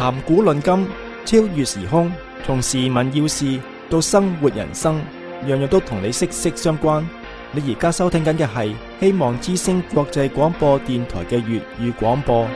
談古論今，超越時空，從時聞要事到生活人生，樣樣都同你息息相關。你而家收聽緊嘅係希望之聲國際廣播電台嘅粵語廣播。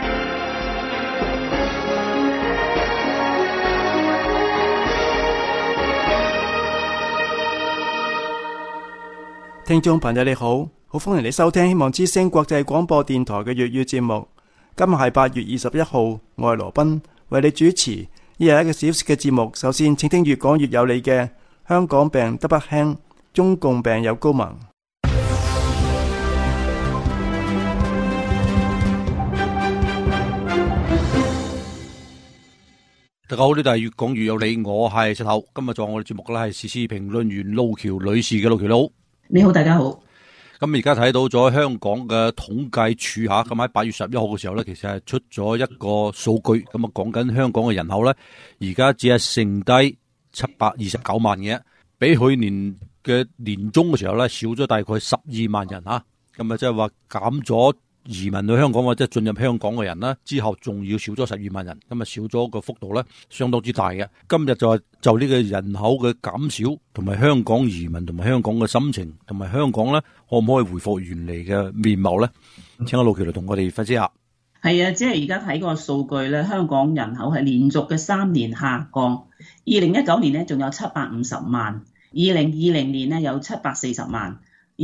聽眾朋友你好，好歡迎你收聽希望之聲國際廣播電台嘅粵語節目。今日係8月21號，我係羅賓，為你主持一日一個小時嘅節目。首先請聽越講越有理嘅香港病得不輕，中共病有高盟。 大家好，呢度係越講越有理，我係石頭。今日做我哋節目嘅咧係時事評論員路橋女士嘅。路橋你好。 你好，大家好。 咁而家睇到咗香港嘅統計處咁喺8月11號嘅時候咧，其實係出咗一個數據，咁啊講緊香港嘅人口咧，而家只係剩低729萬嘅，比去年嘅年中嘅時候咧少咗大概12萬人吓，咁啊即係話減咗移民去香港或者進入香港嘅人啦，之後仲要少咗12萬人，咁啊少咗個幅度咧相當之大嘅。今日就呢個人口嘅減少，同埋香港移民，同埋香港嘅心情，同埋香港咧可唔可以回復原嚟嘅面貌咧？請阿路橋嚟同我哋分析下。 係啊，即係而家睇個數據咧，香港人口係連續嘅3年下降。2019年咧仲有750萬，2020年咧有740萬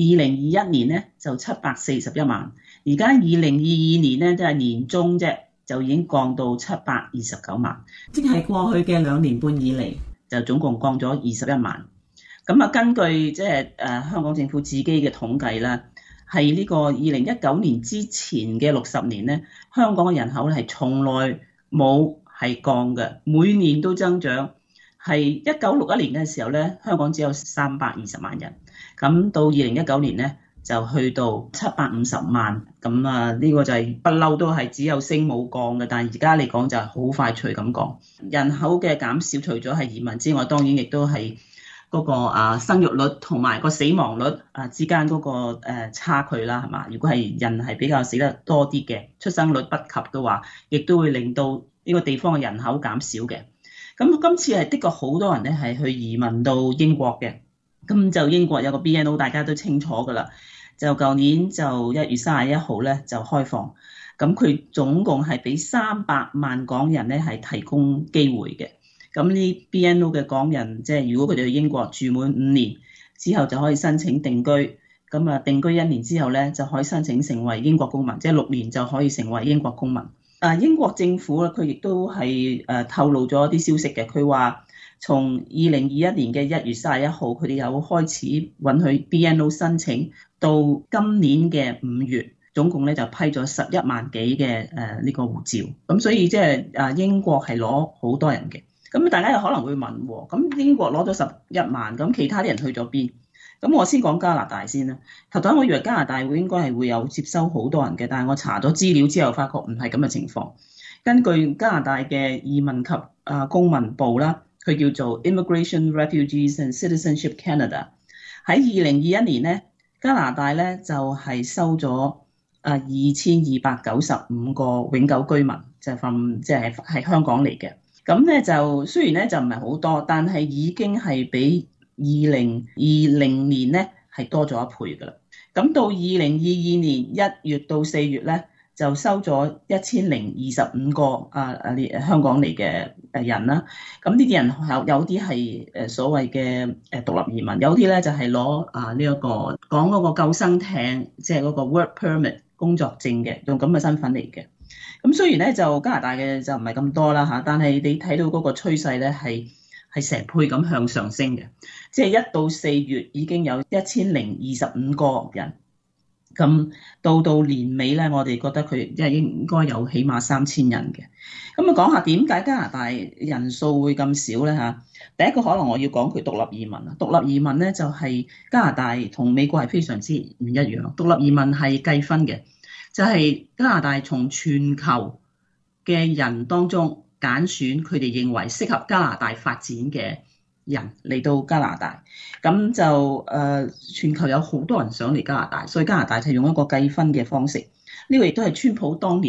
，2021年咧就741萬。而家2022年咧都係年中啫，就已經降到729萬，即係過去嘅2年半以嚟就總共降咗21萬。咁啊，根據即係香港政府自己嘅統計啦，係呢個2019年之前嘅60年咧，香港嘅人口係從來冇係降嘅，每年都增長。係1961年嘅時候咧，香港只有320萬人，咁到2019年咧就去到750萬，咁啊呢個就係不嬲都係只有升冇降嘅，但係而家嚟講就係好快脆咁降。人口嘅減少，除咗係移民之外，當然亦都係嗰個生育率同埋個死亡率之間嗰個差距啦，係嘛？如果係人係比較死得多啲嘅，出生率不及嘅話，亦都會令到呢個地方嘅人口減少嘅。咁今次係的確好多人咧係去移民到英國嘅，咁就英國有個 BNO 大家都清楚㗎啦，就舊年就1月31號咧就開放，咁佢總共係俾300萬港人咧係提供機會嘅。咁呢 BNO 嘅港人即係如果佢哋去英國住滿5年之後就可以申請定居，咁啊定居1年之後咧就可以申請成為英國公民，即係6年就可以成為英國公民。英國政府咧佢亦都係透露咗一啲消息嘅，佢話從2021年嘅1月31號佢哋有開始允許 BNO 申請，到今年嘅5月總共咧就批咗11萬幾嘅呢個護照，咁所以即係英國係攞好多人嘅。咁大家又可能會問喎，咁英國攞咗11萬，咁其他啲人去咗邊？咁我先講加拿大先啦。頭先我以為加拿大會應該係會有接收好多人嘅，但係我查咗資料之後發覺唔係咁嘅情況。根據加拿大嘅移民及公民部啦，佢叫做 Immigration, Refugees and Citizenship Canada。喺2021年咧，加拿大咧就係收咗2295個永久居民，就係香港嚟嘅。咁咧就雖然咧就唔係好多，但係已經係比2020年咧係多咗1倍噶啦。咁到2022年1月到4月咧，就收咗1025個香港嚟嘅人啦。咁呢啲人有啲係所謂嘅獨立移民，有啲咧就係攞呢一個講嗰個救生艇，即係嗰個 work permit 工作證嘅，用咁嘅身份嚟嘅。咁雖然咧就加拿大嘅就唔係咁多啦嚇，但係你睇到嗰個趨勢咧係成倍咁向上升嘅，即係1到4月已經有1025個人，咁到年尾咧，我哋覺得佢即係應該有起碼3000人嘅。咁講下點解加拿大人數會咁少咧嚇？第一個可能我要講佢獨立移民啊，獨立移民咧就係加拿大同美國係非常之唔一樣，獨立移民係計分嘅。就係加拿大從全球嘅人當中揀選佢哋認為適合加拿大發展嘅人嚟到加拿大，咁就全球有好多人想嚟加拿大，所以加拿大就用一個計分嘅方式。呢個亦都係川普當年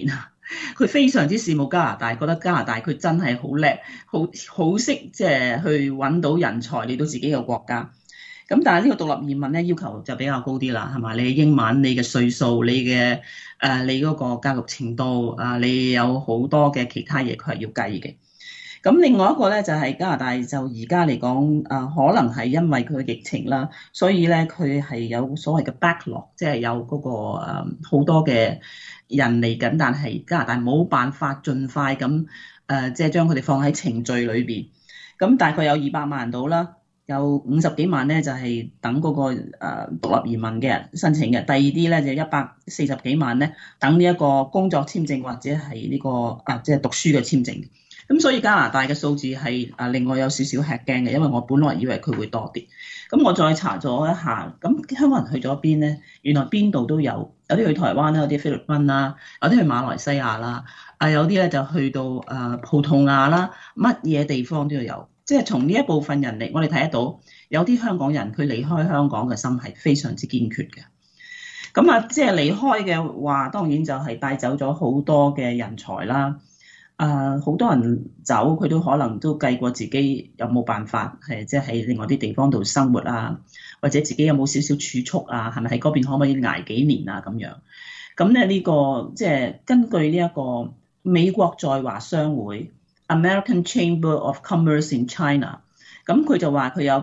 佢非常之羨慕加拿大，覺得加拿大佢真係好叻，好識即係去揾到人才嚟到自己嘅國家。咁但係呢個獨立移民咧要求就比較高啲啦，係嘛？你嘅英文、你嘅歲數、你嘅你嗰個教育程度你有好多嘅其他嘢佢係要計嘅。咁另外一個咧就係加拿大就而家嚟講可能係因為佢嘅疫情啦，所以咧佢係有所謂嘅 backlog，即係有嗰個好多嘅人嚟緊，但係加拿大冇辦法盡快咁即係將佢哋放喺程序裏邊。咁大概有200萬人到啦，有50幾萬咧就係等嗰個獨立移民嘅人申請嘅，第二啲咧就140幾萬咧等呢一個工作簽證或者係呢個即係讀書嘅簽證。咁所以加拿大嘅數字係另外有少少吃驚嘅，因為我本來以為佢會多啲。咁我再查咗一下，咁香港人去咗邊咧？原來邊度都有，有啲去台灣啦，有啲菲律賓啦，有啲去馬來西亞啦，有啲咧就去到葡萄牙啦，乜嘢地方都有。即係從呢一部分人嚟，我哋睇得到有啲香港人佢離開香港嘅心係非常之堅決嘅。咁即係離開嘅話，當然就係帶走咗好多嘅人才啦。好多人走，佢都可能都計過自己有冇辦法係即係喺另外啲地方度生活啊，或者自己有冇少少儲蓄啊，係咪喺嗰邊可唔可以捱幾年啊咁樣？咁咧呢個即係根據呢一個美國在華商會 American Chamber of Commerce in China， 咁佢就話佢有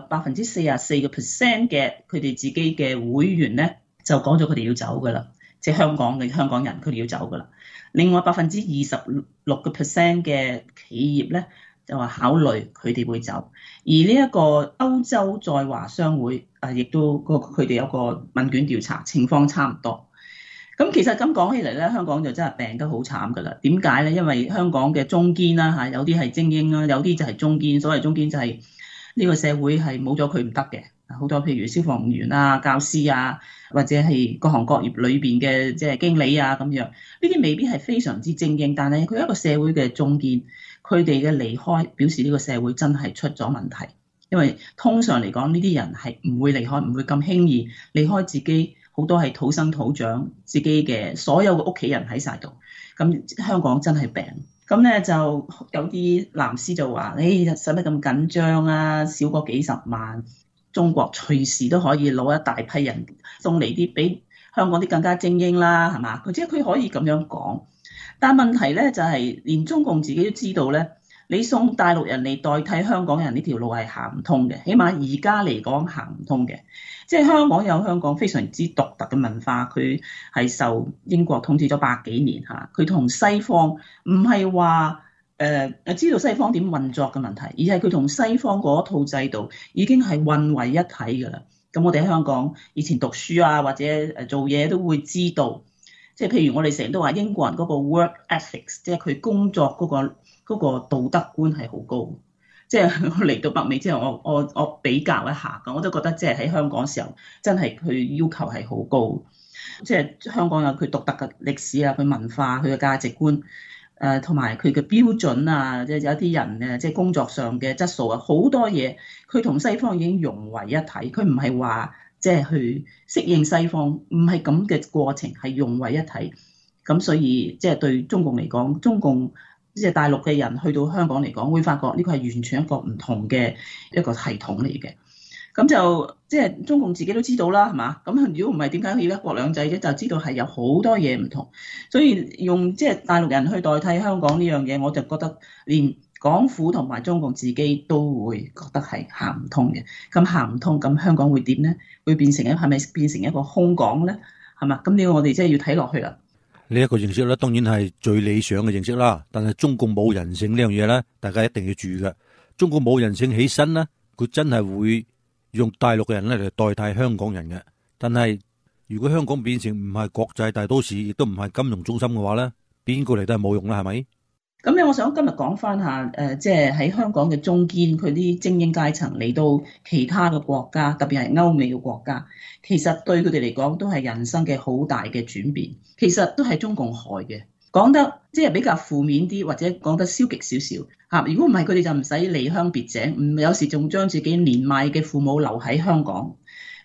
44% 嘅佢哋自己嘅會員咧就講咗佢哋要走噶啦，即係香港人佢哋要走噶啦。另外26% 嘅企業咧就話考慮佢哋會走，而呢一個歐洲在華商會亦都佢哋有個問卷調查，情況差唔多。咁其實咁講起嚟咧，香港就真係病得好慘噶啦。點解咧？因為香港嘅中堅啦有啲係精英啦，有啲就係中堅。所謂中堅就係呢個社會係冇咗佢唔得嘅。好多譬如消防員啊、教師啊，或者係各行各業裏邊嘅即係經理啊咁樣，呢啲未必係非常之精英，但係佢一個社會嘅中堅，佢哋嘅離開表示呢個社會真係出咗問題。因為通常嚟講，呢啲人係唔會離開，唔會咁輕易離開自己，好多係土生土長，自己嘅所有嘅屋企人喺晒度。咁香港真係病。咁咧就有啲藍絲就話：使乜咁緊張啊？少過幾十萬。中國隨時都可以攞一大批人送嚟啲比香港啲更加精英啦，係嘛？即係佢可以咁樣講，但問題咧就係連中共自己都知道咧，你送大陸人嚟代替香港人呢條路係行唔通嘅，起碼而家嚟講行唔通嘅。即係香港有香港非常之獨特嘅文化，佢係受英國統治咗100幾年嚇，佢同西方唔係話知道西方點運作嘅問題，而係佢同西方嗰套制度已經係混為一體㗎啦。咁我哋喺香港以前讀書啊，或者做嘢都會知道，即係譬如我哋成日都話英國人嗰個 work ethics， 即係佢工作嗰個道德觀係好高。即係我嚟到北美之後，我比較一下，我都覺得即係喺香港時候真係佢要求係好高。即係香港有佢獨特嘅歷史啊，佢文化，佢嘅價值觀。同埋佢嘅標準啊，即係有一啲人即係工作上嘅質素啊，好多嘢佢同西方已經融為一體。佢唔係話即係去適應西方，唔係咁嘅過程，係融為一體。咁所以即係對中共嚟講，中共即係大陸嘅人去到香港嚟講，會發覺呢個係完全一個唔同嘅一個系統嚟嘅。咁就即係中共自己都知道啦，係嘛？咁如果唔係點解要一國兩制啫？就知道係有好多嘢唔同，所以用即係大陸人去代替香港呢樣嘢，我就覺得連港府同埋中共自己都會覺得係行唔通嘅。咁行唔通，咁香港會點咧？會變成係咪變成一個空港咧？係嘛？咁呢個我哋即係要睇落去啦。 呢一個認識咧，當然係最理想嘅認識啦。但係中共冇人性呢樣嘢咧，大家一定要注意嘅。中共冇人性起身咧，佢真係會用大陸嘅人咧嚟代替香港人嘅。但係如果香港變成唔係國際大都市，亦都唔係金融中心嘅話咧，邊個嚟都係冇用啦，係咪？ 咁咧，我想今日講翻下即係喺香港嘅中堅，佢啲精英階層嚟到其他嘅國家，特別係歐美嘅國家，其實對佢哋嚟講都係人生嘅好大嘅轉變，其實都係中共害嘅。講得即係比較負面啲，或者講得消極少少嚇。如果唔係，佢哋就唔使離鄉別井，有時仲將自己年邁嘅父母留喺香港。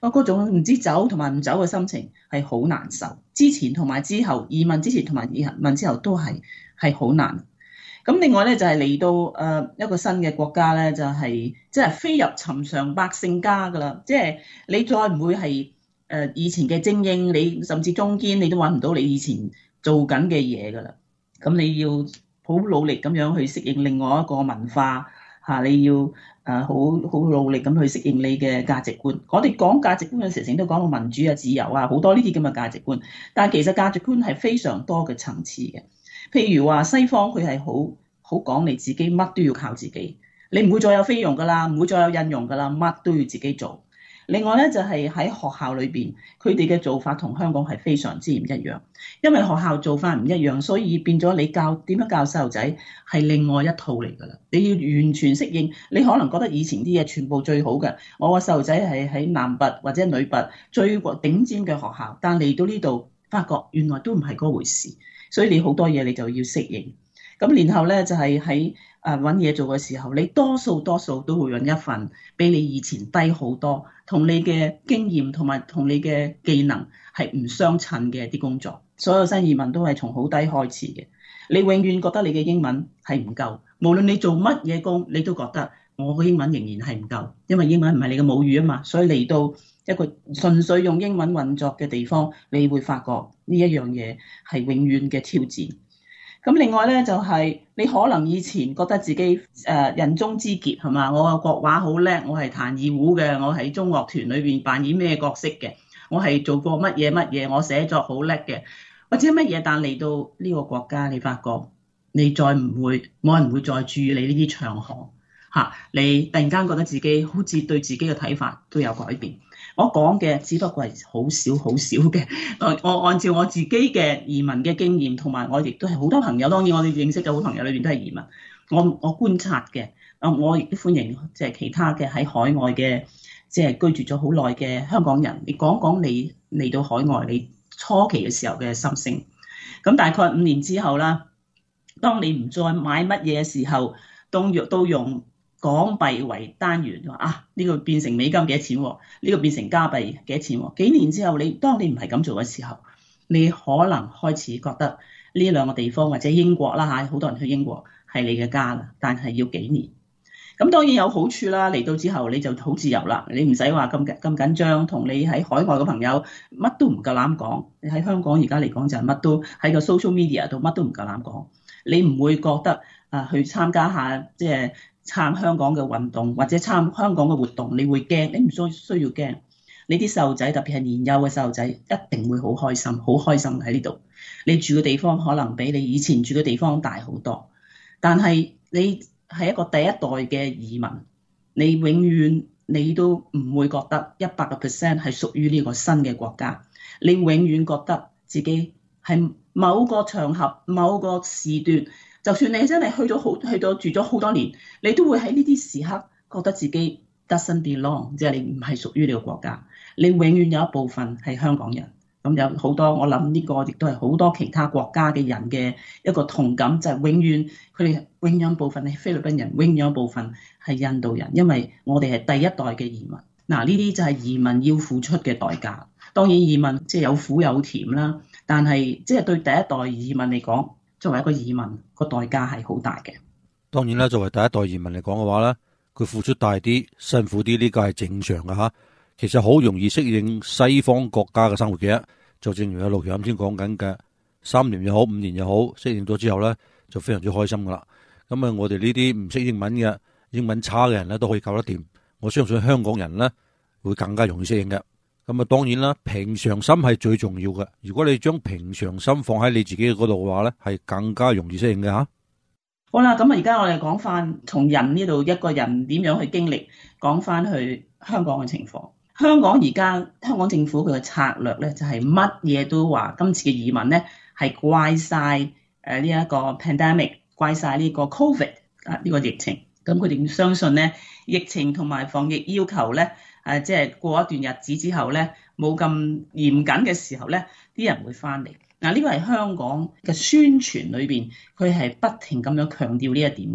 嗰種唔知走同埋唔走嘅心情係好難受。之前同埋之後，移民之前同埋移民之後都係好難。咁另外咧就係嚟到一個新嘅國家咧，就係即係飛入尋常百姓家噶啦，即係你再唔會係以前嘅精英，你甚至中堅你都揾唔到你以前做緊嘅嘢噶啦。咁你要好努力咁樣去適應另外一個文化嚇，你要好努力咁去適應你嘅價值觀。我哋講價值觀嘅時候，成日都講到民主啊、自由啊，好多呢啲咁嘅價值觀。但係其實價值觀係非常多嘅層次嘅。譬如話西方佢係好講你自己乜都要靠自己，你唔會再有菲傭噶啦，唔會再有印傭噶啦，乜都要自己做。另外咧就係喺學校裏邊，佢哋嘅做法同香港係非常之唔一樣，因為學校做法唔一樣，所以變咗你點樣教細路仔係另外一套嚟噶啦。你要完全適應，你可能覺得以前啲嘢全部最好嘅，我個細路仔係喺男拔或者女拔最頂尖嘅學校，但嚟到呢度發覺原來都唔係嗰回事，所以你好多嘢你就要適應。咁然後咧就係喺揾嘢做嘅時候，你多數都會揾一份比你以前低好多，同你嘅經驗同埋同你嘅技能係唔相稱嘅啲工作。所有新移民都係從好低開始嘅，你永遠覺得你嘅英文係唔夠，無論你做乜嘢工，你都覺得我嘅英文仍然係唔夠，因為英文唔係你嘅母語啊嘛。所以嚟到一個純粹用英文運作嘅地方，你會發覺呢一樣嘢係永遠嘅挑戰。咁另外咧就係你可能以前覺得自己人中之傑係嘛，我個國話好叻，我係彈二胡嘅，我喺中樂團裏邊扮演咩角色嘅，我係做過乜嘢，我寫作好叻嘅，或者乜嘢，但嚟到呢個國家，你發覺你再冇人會再注意你呢啲長項嚇，你突然間覺得自己好似對自己嘅睇法都有改變。我講嘅只不過係好少嘅，我按照我自己嘅移民嘅經驗，同埋我亦都係好多朋友，當然我哋認識嘅好朋友裏邊都係移民，我觀察嘅，我亦都歡迎即係其他嘅喺海外嘅即係居住咗好耐嘅香港人，你講講你嚟到海外你初期嘅時候嘅心聲。咁大概5年之後啦，當你唔再買乜嘢嘅時候，都用港幣為單元，呢個變成美金幾多錢？呢個變成加幣幾多錢？幾年之後，當你唔係咁做嘅時候，你可能開始覺得呢兩個地方或者英國啦嚇，好多人去英國係你嘅家啦，但係要幾年。咁當然有好處啦，嚟到之後你就好自由啦，你唔使話咁緊張，同你喺海外嘅朋友乜都唔夠膽講。你喺香港而家嚟講就係乜都喺個 social media 度乜都唔夠膽講，你唔會覺得去參加下即係撐香港嘅運動或者撐香港嘅活動，你會驚？你唔需要驚。你啲細路仔特別係年幼嘅細路仔一定會好開心喺呢度。你住嘅地方可能比你以前住嘅地方大好多，但係你係一個第一代嘅移民，你永遠你都唔會覺得100% 係屬於呢個新嘅國家。你永遠覺得自己係某個場合、某個時段。就算你真係去到住咗好多年，你都會喺呢啲時刻覺得自己 doesn't belong， 即係你唔係屬於呢個國家。你永遠有一部分係香港人，咁有好多，我諗呢個亦都係好多其他國家嘅人嘅一個同感，就係永遠佢哋永遠有部分係菲律賓人，永遠有部分係印度人，因為我哋係第一代嘅移民。嗱，呢啲就係移民要付出嘅代價。當然移民即係有苦有甜啦，但係即係對第一代移民嚟講，作為一個移民，個代價係好大嘅。 當然啦，作為第一代移民嚟講嘅話咧，佢付出大啲、辛苦啲，呢個係正常嘅嚇。其實好容易適應西方國家嘅生活嘅，就正如阿陸陽先講緊嘅，3年又好5年又好，適應咗之後咧，就非常之開心噶啦。咁啊，我哋呢啲唔識英文嘅、英文差嘅人咧，都可以搞得掂。我相信香港人咧會更加容易適應嘅。咁啊，當然啦，平常心係最重要嘅。如果你將平常心放喺你自己嗰度嘅話咧，係更加容易適應嘅嚇。 好啦，咁啊，而家我哋講翻從人呢度一個人點樣去經歷，講翻去香港嘅情況。香港而家香港政府佢嘅策略咧，就係乜嘢都話今次嘅移民咧係怪晒呢一個 pandemic， 怪晒呢個 covid 呢個疫情。咁佢哋相信咧，疫情同埋防疫要求咧，即係過一段日子之後咧，冇咁嚴謹嘅時候咧，啲人會翻嚟。嗱，呢個係香港嘅宣傳裏邊，佢係不停咁樣強調呢一點嘅。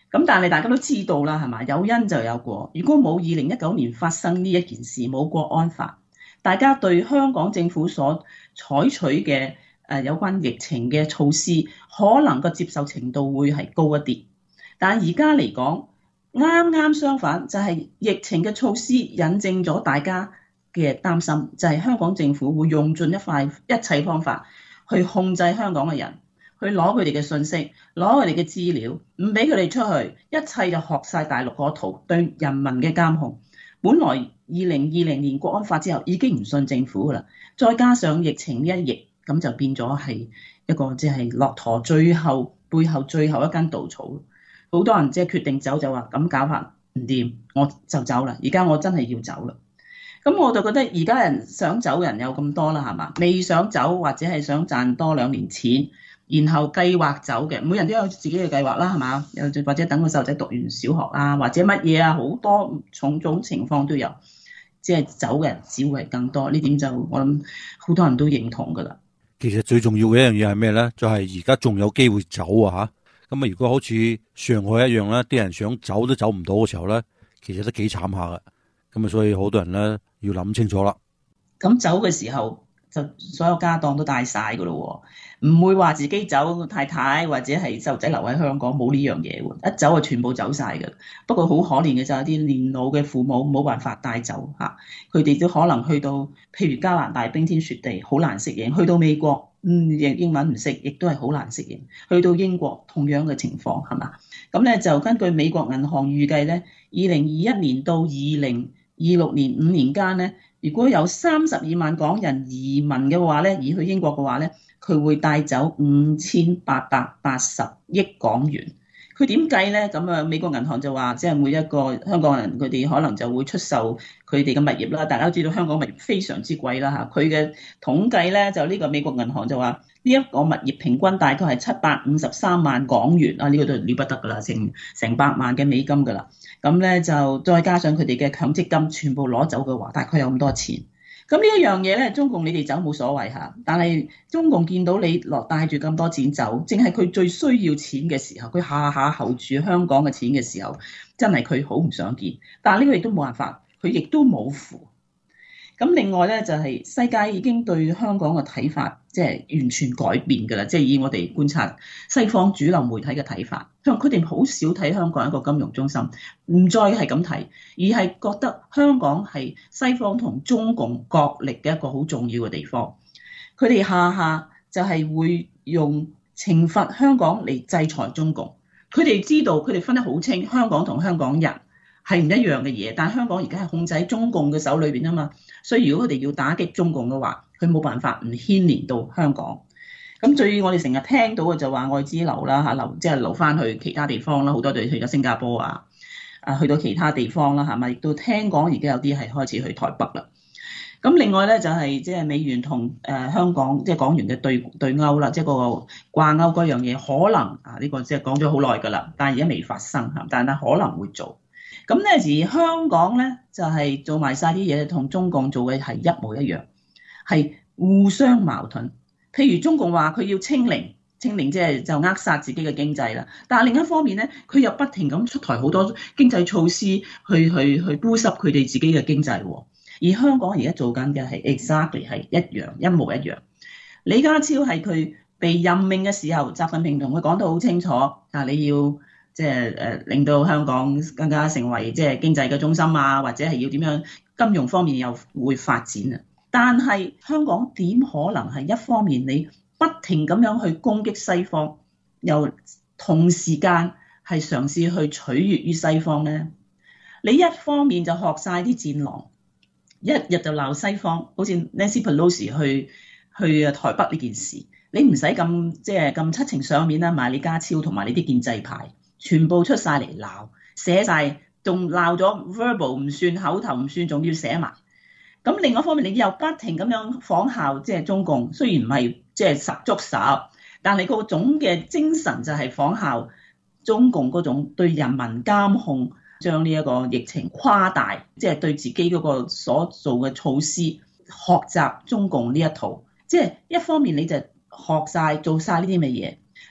咁但係大家都知道啦，係嘛？有因就有果。如果冇2019年發生呢一件事，冇國安法，大家對香港政府所採取嘅有關疫情嘅措施，可能個接受程度會係高一啲。但係而家嚟講，啱啱相反，就係疫情嘅措施引證咗大家嘅擔心，就係香港政府會用盡一切方法去控制香港嘅人，去攞佢哋嘅信息，攞佢哋嘅資料，唔俾佢哋出去，一切就學晒大陸嗰套對人民嘅監控。本來2020年國安法之後已經唔信政府噶啦，再加上疫情呢一役，咁就變咗係一個即係駱駝背後最後一根稻草。好多人即係決定走就話咁搞法唔掂，我就走啦。而家我真係要走啦。咁我就覺得而家人想走人有咁多啦，係嘛？未想走或者係想賺多2年錢，然後計劃走嘅，每人都有自己嘅計劃啦，係嘛？又或者等個細路仔讀完小學啊，或者乜嘢啊，好多種種情況都有。即係走嘅人只會係更多，呢點就我諗好多人都認同㗎啦。 其實最重要嘅一樣嘢係咩咧？就係而家仲有機會走啊嚇！咁啊，如果好似上海一樣咧，啲人想走都走唔到嘅時候咧，其實都幾慘下㗎。咁啊，所以好多人咧要諗清楚啦。 咁走嘅時候就所有家當都帶晒㗎咯喎，唔會話自己走，太太或者係細路仔留喺香港，冇呢樣嘢喎。一走就全部走晒㗎。不過好可憐嘅就係啲年老嘅父母冇辦法帶走嚇，佢哋都可能去到譬如加拿大冰天雪地，好難適應；去到美國，英文唔識，亦都係好難適應；去到英國同樣嘅情況係嘛？咁咧就根據美國銀行預計咧，2021年到2026年5年間咧，如果有32萬港人移民嘅話咧，移去英國嘅話咧，佢會帶走5880億港元。佢點計咧？咁啊，美國銀行就話，即係每一個香港人佢哋可能就會出售佢哋嘅物業啦。大家都知道香港物業非常之貴啦嚇。佢嘅統計咧，就呢個美國銀行就話，呢一個物業平均大概係753萬港元啊！呢個都了不得㗎啦，成百萬嘅美金㗎啦。咁咧就再加上佢哋嘅強積金全部攞走嘅話，大概有咁多錢。咁呢一樣嘢咧，中共你哋走冇所謂嚇，但係中共見到你帶住咁多錢走，正係佢最需要錢嘅時候，佢下下候住香港嘅錢嘅時候，真係佢好唔想見。但係呢個亦都冇辦法，佢亦都冇符。咁另外咧就係世界已經對香港嘅睇法即係完全改變㗎啦，即係以我哋觀察西方主流媒體嘅睇法，佢哋好少睇香港一個金融中心，唔再係咁睇，而係覺得香港係西方同中共角力嘅一個好重要嘅地方。佢哋下下就係會用懲罰香港嚟制裁中共。佢哋知道，佢哋分得好清，香港同香港人係唔一樣嘅嘢，但係香港而家係控制喺中共嘅手裏邊啊嘛。所以如果佢哋要打擊中共嘅話，佢冇辦法唔牽連到香港。咁最我哋成日聽到嘅就話外資流啦嚇，即係流翻去其他地方啦，好多隊去咗新加坡啊，去到其他地方啦，係咪？亦都聽講而家有啲係開始去台北啦。咁另外咧就係即係美元同香港即係港元嘅對勾啦，即係個掛鈎嗰樣嘢可能呢個即係講咗好耐㗎啦，但係而家未發生嚇，但係可能會做。咁咧而香港咧就係做埋晒啲嘢，同中共做嘅係一模一樣，係互相矛盾。譬如中共話佢要清零即係就扼殺自己嘅經濟啦，但係另一方面咧，佢又不停咁出台好多經濟措施去 boost up 佢哋自己嘅經濟喎。而香港而家做緊嘅係 exactly 係一模一樣。李家超係佢被任命嘅時候，習近平同佢講得好清楚，你要即係令到香港更加成為即係經濟嘅中心啊，或者係要點樣金融方面又會發展啊。但係香港點可能係一方面你不停咁樣去攻擊西方，又同時間係嘗試去取悅於西方呢？你一方面就學晒啲戰狼，一日就鬧西方，好似 Nancy Pelosi 去台北呢件事，你唔使咁即係咁七情上面啦，買李家超同埋呢啲建制派全部出晒嚟鬧，寫晒，仲鬧咗 verbal 唔算，口頭唔算，仲要寫埋。咁另外一方面，你又不停咁樣仿效即係中共，雖然唔係即係十足十，但係個種嘅精神就係仿效中共嗰種對人民監控，將呢一個疫情誇大，即係對自己嗰個所做嘅措施學習中共呢一套。即係一方面你就學晒做晒呢啲嘅嘢，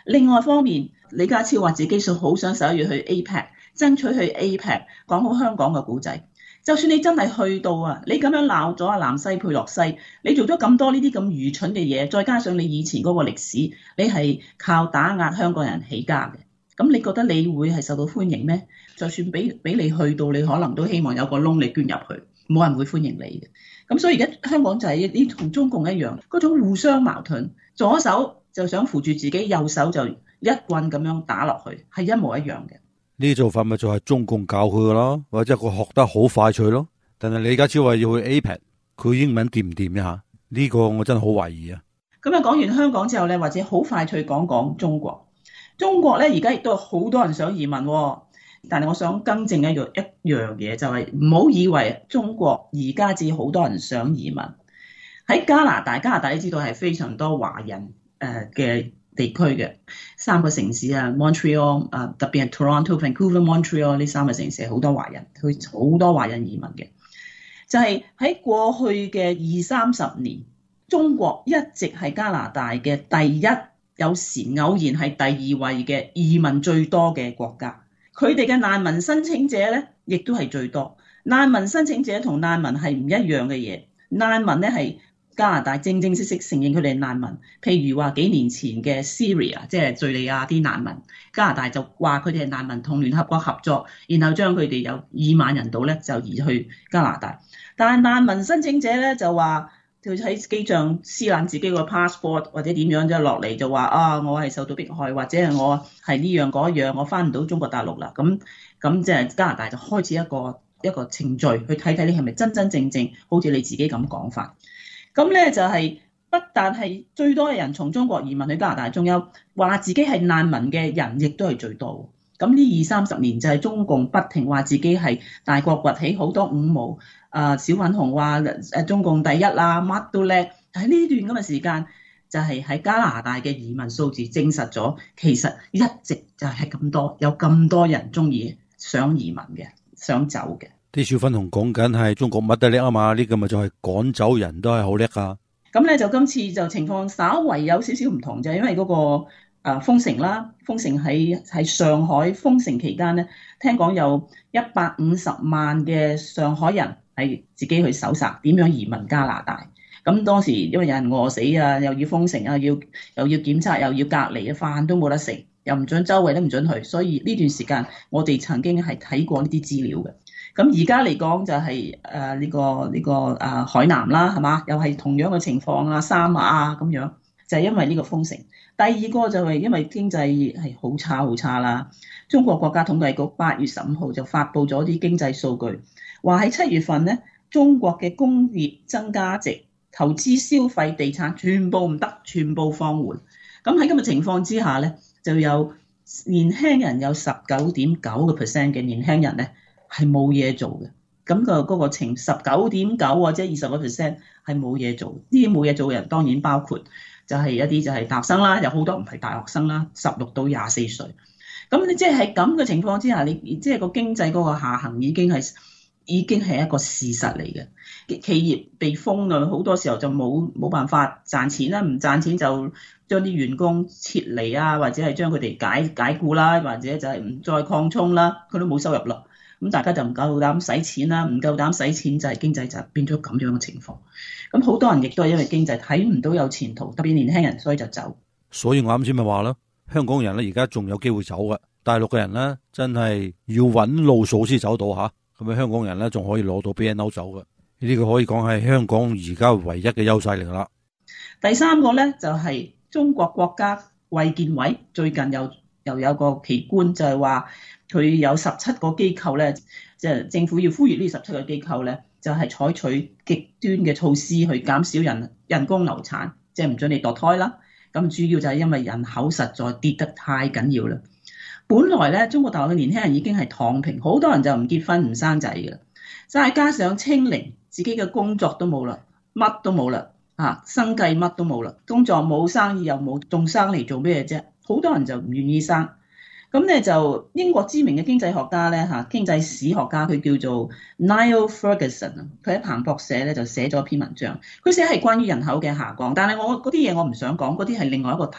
另外一方面，李家超話自己好想11月去 APEC， 爭取去 APEC 講好香港嘅故仔。就算你真係去到啊，你咁樣鬧咗阿南西佩洛西，你做咗咁多呢啲咁愚蠢嘅嘢，再加上你以前嗰個歷史，你係靠打壓香港人起家嘅，咁你覺得你會係受到歡迎咩？就算俾你去到，你可能都希望有個窿你捐入去，冇人會歡迎你嘅。咁所以而家香港就係你同中共一樣，嗰種互相矛盾，左手就想扶住自己，右手就一棍咁樣打落去，係一模一樣嘅。 呢做法咪就係中共教佢噶咯，或者佢學得好快脆咯。但係李家超話要去 APEC， 佢英文掂唔掂呀吓？呢個我真係好懷疑啊。 咁啊，講完香港之後咧，或者好快脆講中國。中國咧而家亦都有好多人想移民喎，但係我想更正一樣嘢，就係唔好以為中國而家至好多人想移民。喺加拿大你知道係非常多華人嘅地區嘅3個城市啊 ，Montreal 特別係 Toronto、Vancouver、Montreal 呢3個城市係好多華人，佢好多華人移民嘅。就係喺過去嘅20-30年，中國一直係加拿大嘅第一，有時偶然係第2位嘅移民最多嘅國家。佢哋嘅難民申請者咧，亦都係最多。難民申請者同難民係唔一樣嘅嘢。難民咧係加拿大正式承認佢哋係難民。譬如話幾年前嘅 Syria， 即係敍利亞啲難民，加拿大就話佢哋係難民，同聯合國合作，然後將佢哋有2萬人度咧就移去加拿大。但係難民申請者咧就話，佢喺機場撕爛自己個 passport 或者點樣啫，落嚟就話啊，我係受到迫害，或者係我係呢樣嗰樣，我翻唔到中國大陸啦。咁即係加拿大就開始一個程序去睇你係咪真正好似你自己咁講法。咁咧就係不但係最多嘅人從中國移民去加拿大，仲有話自己係難民嘅人亦都係最多。咁呢20-30年就係中共不停話自己係大國崛起，好多五毛小粉紅話中共第一啦，乜都叻。喺呢段咁嘅時間，就係喺加拿大嘅移民數字證實咗，其實一直就係咁多，有咁多人中意想移民嘅，想走嘅。 啲小粉紅講緊係中國乜都叻啊嘛，呢個咪就係趕走人都係好叻啊。 咁咧就今次就情況稍為有少少唔同，就係因為嗰個封城啦，封城喺上海封城期間咧，聽講有150萬嘅上海人係自己去搜查點樣移民加拿大。咁當時因為有人餓死啊，又要封城啊，又要檢測，又要隔離啊，飯都冇得食，又唔准周圍都唔准去，所以呢段時間我哋曾經係睇過呢啲資料嘅。咁而家嚟講就係呢個海南啦，係嘛？又係同樣嘅情況啊，三亞啊咁樣，就係因為呢個封城。第二個就係因為經濟係好差啦。中國國家統計局8月15號就發布咗啲經濟數據，話喺7月份咧，中國嘅工業增加值、投資、消費、地產全部唔得，全部放緩。咁喺咁嘅情況之下咧，就有年輕人有19.9% 嘅年輕人咧係冇嘢做嘅。咁嗰個19.9或者20% 係冇嘢做。呢啲冇嘢做嘅人當然包括就係一啲就係大學生啦，有好多唔係大學生啦，16到24歲。咁你即係喺咁嘅情況之下，你即係個經濟嗰個下行已經係一個事實嚟嘅。企業被封啊，好多時候就冇辦法賺錢啦，唔賺錢就將啲員工撤離啊，或者係將佢哋解僱啦，或者就係唔再擴充啦，佢都冇收入啦。咁大家就唔夠膽使錢啦，唔夠膽使錢就係經濟就變咗咁樣嘅情況。咁好多人亦都係因為經濟睇唔到有前途，特別年輕人，所以就走。 所以我啱先咪話咯，香港人咧而家仲有機會走嘅，大陸嘅人咧真係要揾路數先走到吓。咁香港人咧仲可以攞到 BNO 走嘅，呢個可以講係香港而家唯一嘅優勢嚟噶啦。 第三個咧就係中國國家衛健委最近又有個奇觀，就係話佢有17個機構咧，即係政府要呼籲呢17個機構咧，就係採取極端嘅措施去減少人工流產，即係唔准你墮胎啦。咁主要就係因為人口實在跌得太緊要啦。本來咧，中國大陸嘅年輕人已經係躺平，好多人就唔結婚唔生仔嘅啦。再加上清零，自己嘅工作都冇啦，乜都冇啦，生計乜都冇啦，工作冇，生意又冇，仲生嚟做咩啫？好多人就唔願意生。咁咧就英國知名嘅經濟學家咧經濟史學家，佢叫做 Niall Ferguson， 佢喺彭博社咧就寫咗篇文章，佢寫係關於人口嘅下降，但係我嗰啲嘢我唔想講，嗰啲係另外一個題目。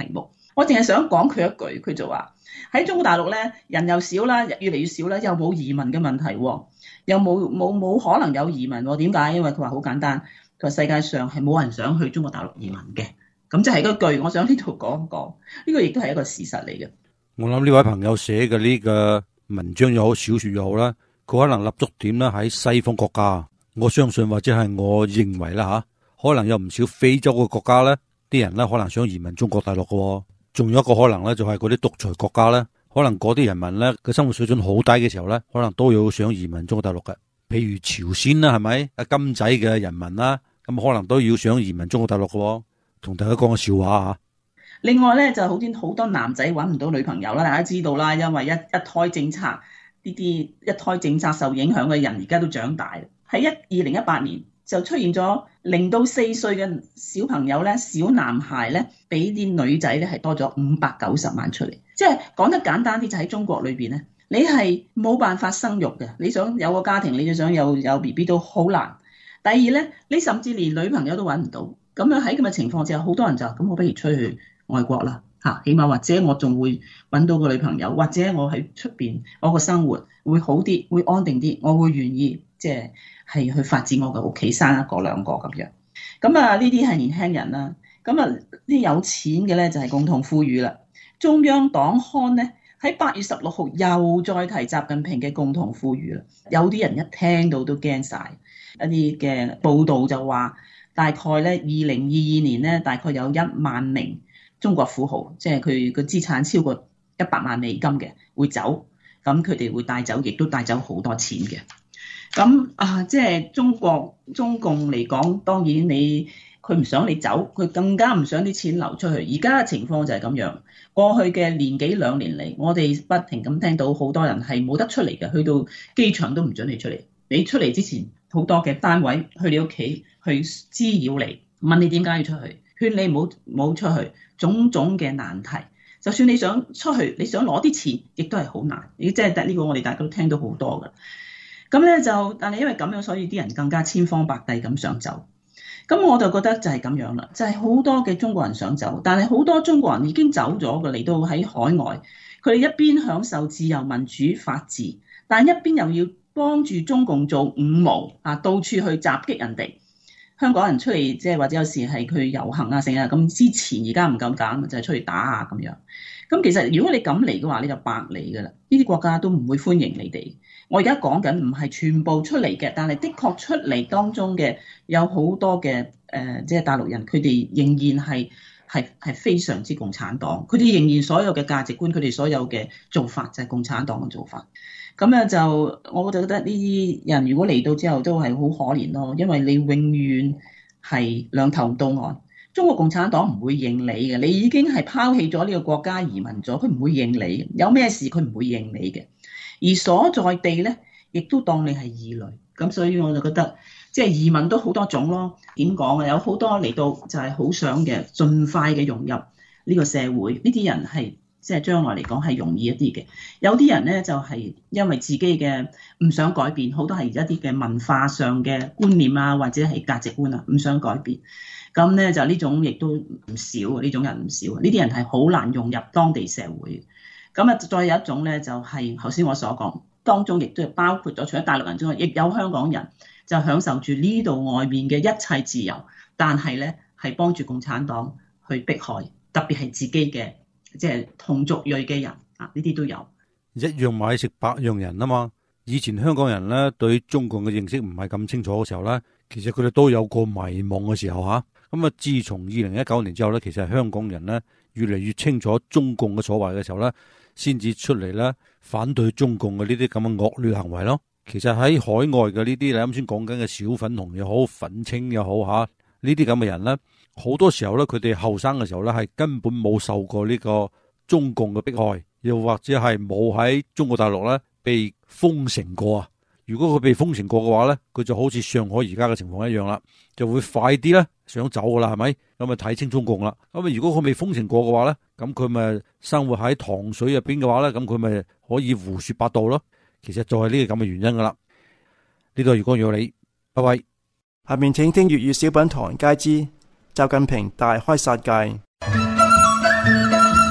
我淨係想講佢一句，佢就話喺中國大陸咧，人又少啦，越嚟越少啦，又冇移民嘅問題喎，又冇可能有移民喎。點解？因為佢話好簡單，佢話世界上係冇人想去中國大陸移民嘅。咁就係嗰句，我想呢度講一講，呢個亦都係一個事實嚟嘅。 我諗呢位朋友寫嘅呢個文章又好，小說又好啦，佢可能立足點啦喺西方國家。我相信或者係我認為啦吓，可能有唔少非洲嘅國家咧，啲人咧可能想移民中國大陸嘅。仲有一個可能咧，就係嗰啲獨裁國家咧，可能嗰啲人民咧嘅生活水準好低嘅時候咧，可能都要想移民中國大陸嘅。譬如朝鮮啦，係咪阿金仔嘅人民啦，咁可能都要想移民中國大陸嘅。同大家講個笑話吓。 另外咧，就好似好多男仔揾唔到女朋友啦，大家知道啦，因為一胎政策呢啲一胎政策受影響嘅人而家都長大。喺2018年就出現咗0到4歲嘅小朋友咧，小男孩咧，比啲女仔咧係多咗590萬出嚟。即係講得簡單啲，就喺中國裏邊咧，你係冇辦法生育嘅。你想有個家庭，你就想有 BB 都好難。第二咧，你甚至連女朋友都揾唔到。咁樣喺咁嘅情況之下，好多人就咁，我不如出去外國啦嚇，起碼或者我仲會揾到個女朋友，或者我喺出邊我個生活會好啲，會安定啲，我會願意即係去發展我嘅屋企，生1個2個咁樣。咁啊，呢啲係年輕人啦。咁啊，啲有錢嘅咧就係共同富裕啦。中央黨刊咧喺8月16號又再提習近平嘅共同富裕啦。有啲人一聽到都驚晒，一啲嘅報道就話，大概咧2022年咧，大概有1萬名中國富豪，即係佢個資產超過100萬美金嘅會走，咁佢哋會帶走，亦都帶走好多錢嘅。咁啊，即係中共嚟講，當然佢唔想你走，佢更加唔想啲錢流出去。而家嘅情況就係咁樣。過去嘅年幾2年嚟，我哋不停咁聽到好多人係冇得出嚟嘅，去到機場都唔准你出嚟。你出嚟之前，好多嘅單位去你屋企去滋擾你，問你點解要出去，勸你唔好出去，種種嘅難題。就算你想出去，你想攞啲錢，亦都係好難。即係呢個我哋大家都聽到好多㗎。咁咧但係因為咁樣，所以啲人更加千方百計咁想走。咁我就覺得就係咁樣啦，就係好多嘅中國人想走，但係好多中國人已經走咗嘅，嚟到喺海外，佢哋一邊享受自由民主法治，但一邊又要幫住中共做五毛啊，到處去襲擊人哋。香港人出嚟即係或者有時係佢遊行啊，成日咁之前，而家唔夠膽就係出去打啊咁樣。咁其實如果你敢嚟嘅話，你就白嚟㗎啦。呢啲國家都唔會歡迎你哋。我而家講緊唔係全部出嚟嘅，但係的確出嚟當中嘅有好多嘅即係大陸人，佢哋仍然係非常之共產黨。佢哋仍然所有嘅價值觀，佢哋所有嘅做法就係共產黨嘅做法。咁咧我就覺得呢啲人如果嚟到之後都係好可憐咯，因為你永遠係兩頭唔到岸。中國共產黨唔會認你嘅，你已經係拋棄咗呢個國家移民咗，佢唔會認你嘅。有咩事佢唔會認你嘅。而所在地咧，亦都當你係異類。咁所以我就覺得，即係移民都好多種咯。點講啊？有好多嚟到就係好想嘅，盡快嘅融入呢個社會。呢啲人係即係將來嚟講係容易一啲嘅。有啲人咧就係因為自己嘅唔想改變，好多係一啲嘅文化上嘅觀念啊，或者係價值觀啊，唔想改變。咁咧就呢種亦都唔少，呢種人唔少。呢啲人係好難融入當地社會。咁啊，再有一種咧，就係頭先我所講，當中亦都係包括咗除咗大陸人之外，亦有香港人就享受住呢度外面嘅一切自由，但係咧係幫住共產黨去迫害，特別係自己嘅即係同族裔嘅人啊，呢啲都有。 一樣米食百樣人啊嘛！以前香港人咧對中共嘅認識唔係咁清楚嘅時候咧，其實佢哋都有個迷惘嘅時候嚇。咁啊，自從2019年之後咧，其實香港人咧越嚟越清楚中共嘅所謂嘅時候咧，先至出嚟咧反對中共嘅呢啲咁嘅惡劣行為咯。其實喺海外嘅呢啲你啱先講緊嘅小粉紅又好，粉青又好嚇，呢啲咁嘅人咧，好多時候咧佢哋後生嘅時候咧係根本冇受過呢個中共嘅迫害，又或者係冇喺中國大陸咧被封城過啊。如果佢被封城過嘅話咧，佢就好似上海而家嘅情況一樣啦，就會快啲咧想走噶啦，係咪？咁啊睇清中共啦。咁啊如果佢未封城過嘅話咧，咁佢咪生活喺糖水入邊嘅話咧，咁佢咪可以胡說八道咯。其實就係呢個咁嘅原因噶啦。呢度如果要你，拜拜。 下面請聽粵語小品唐人街之習近平大開殺戒。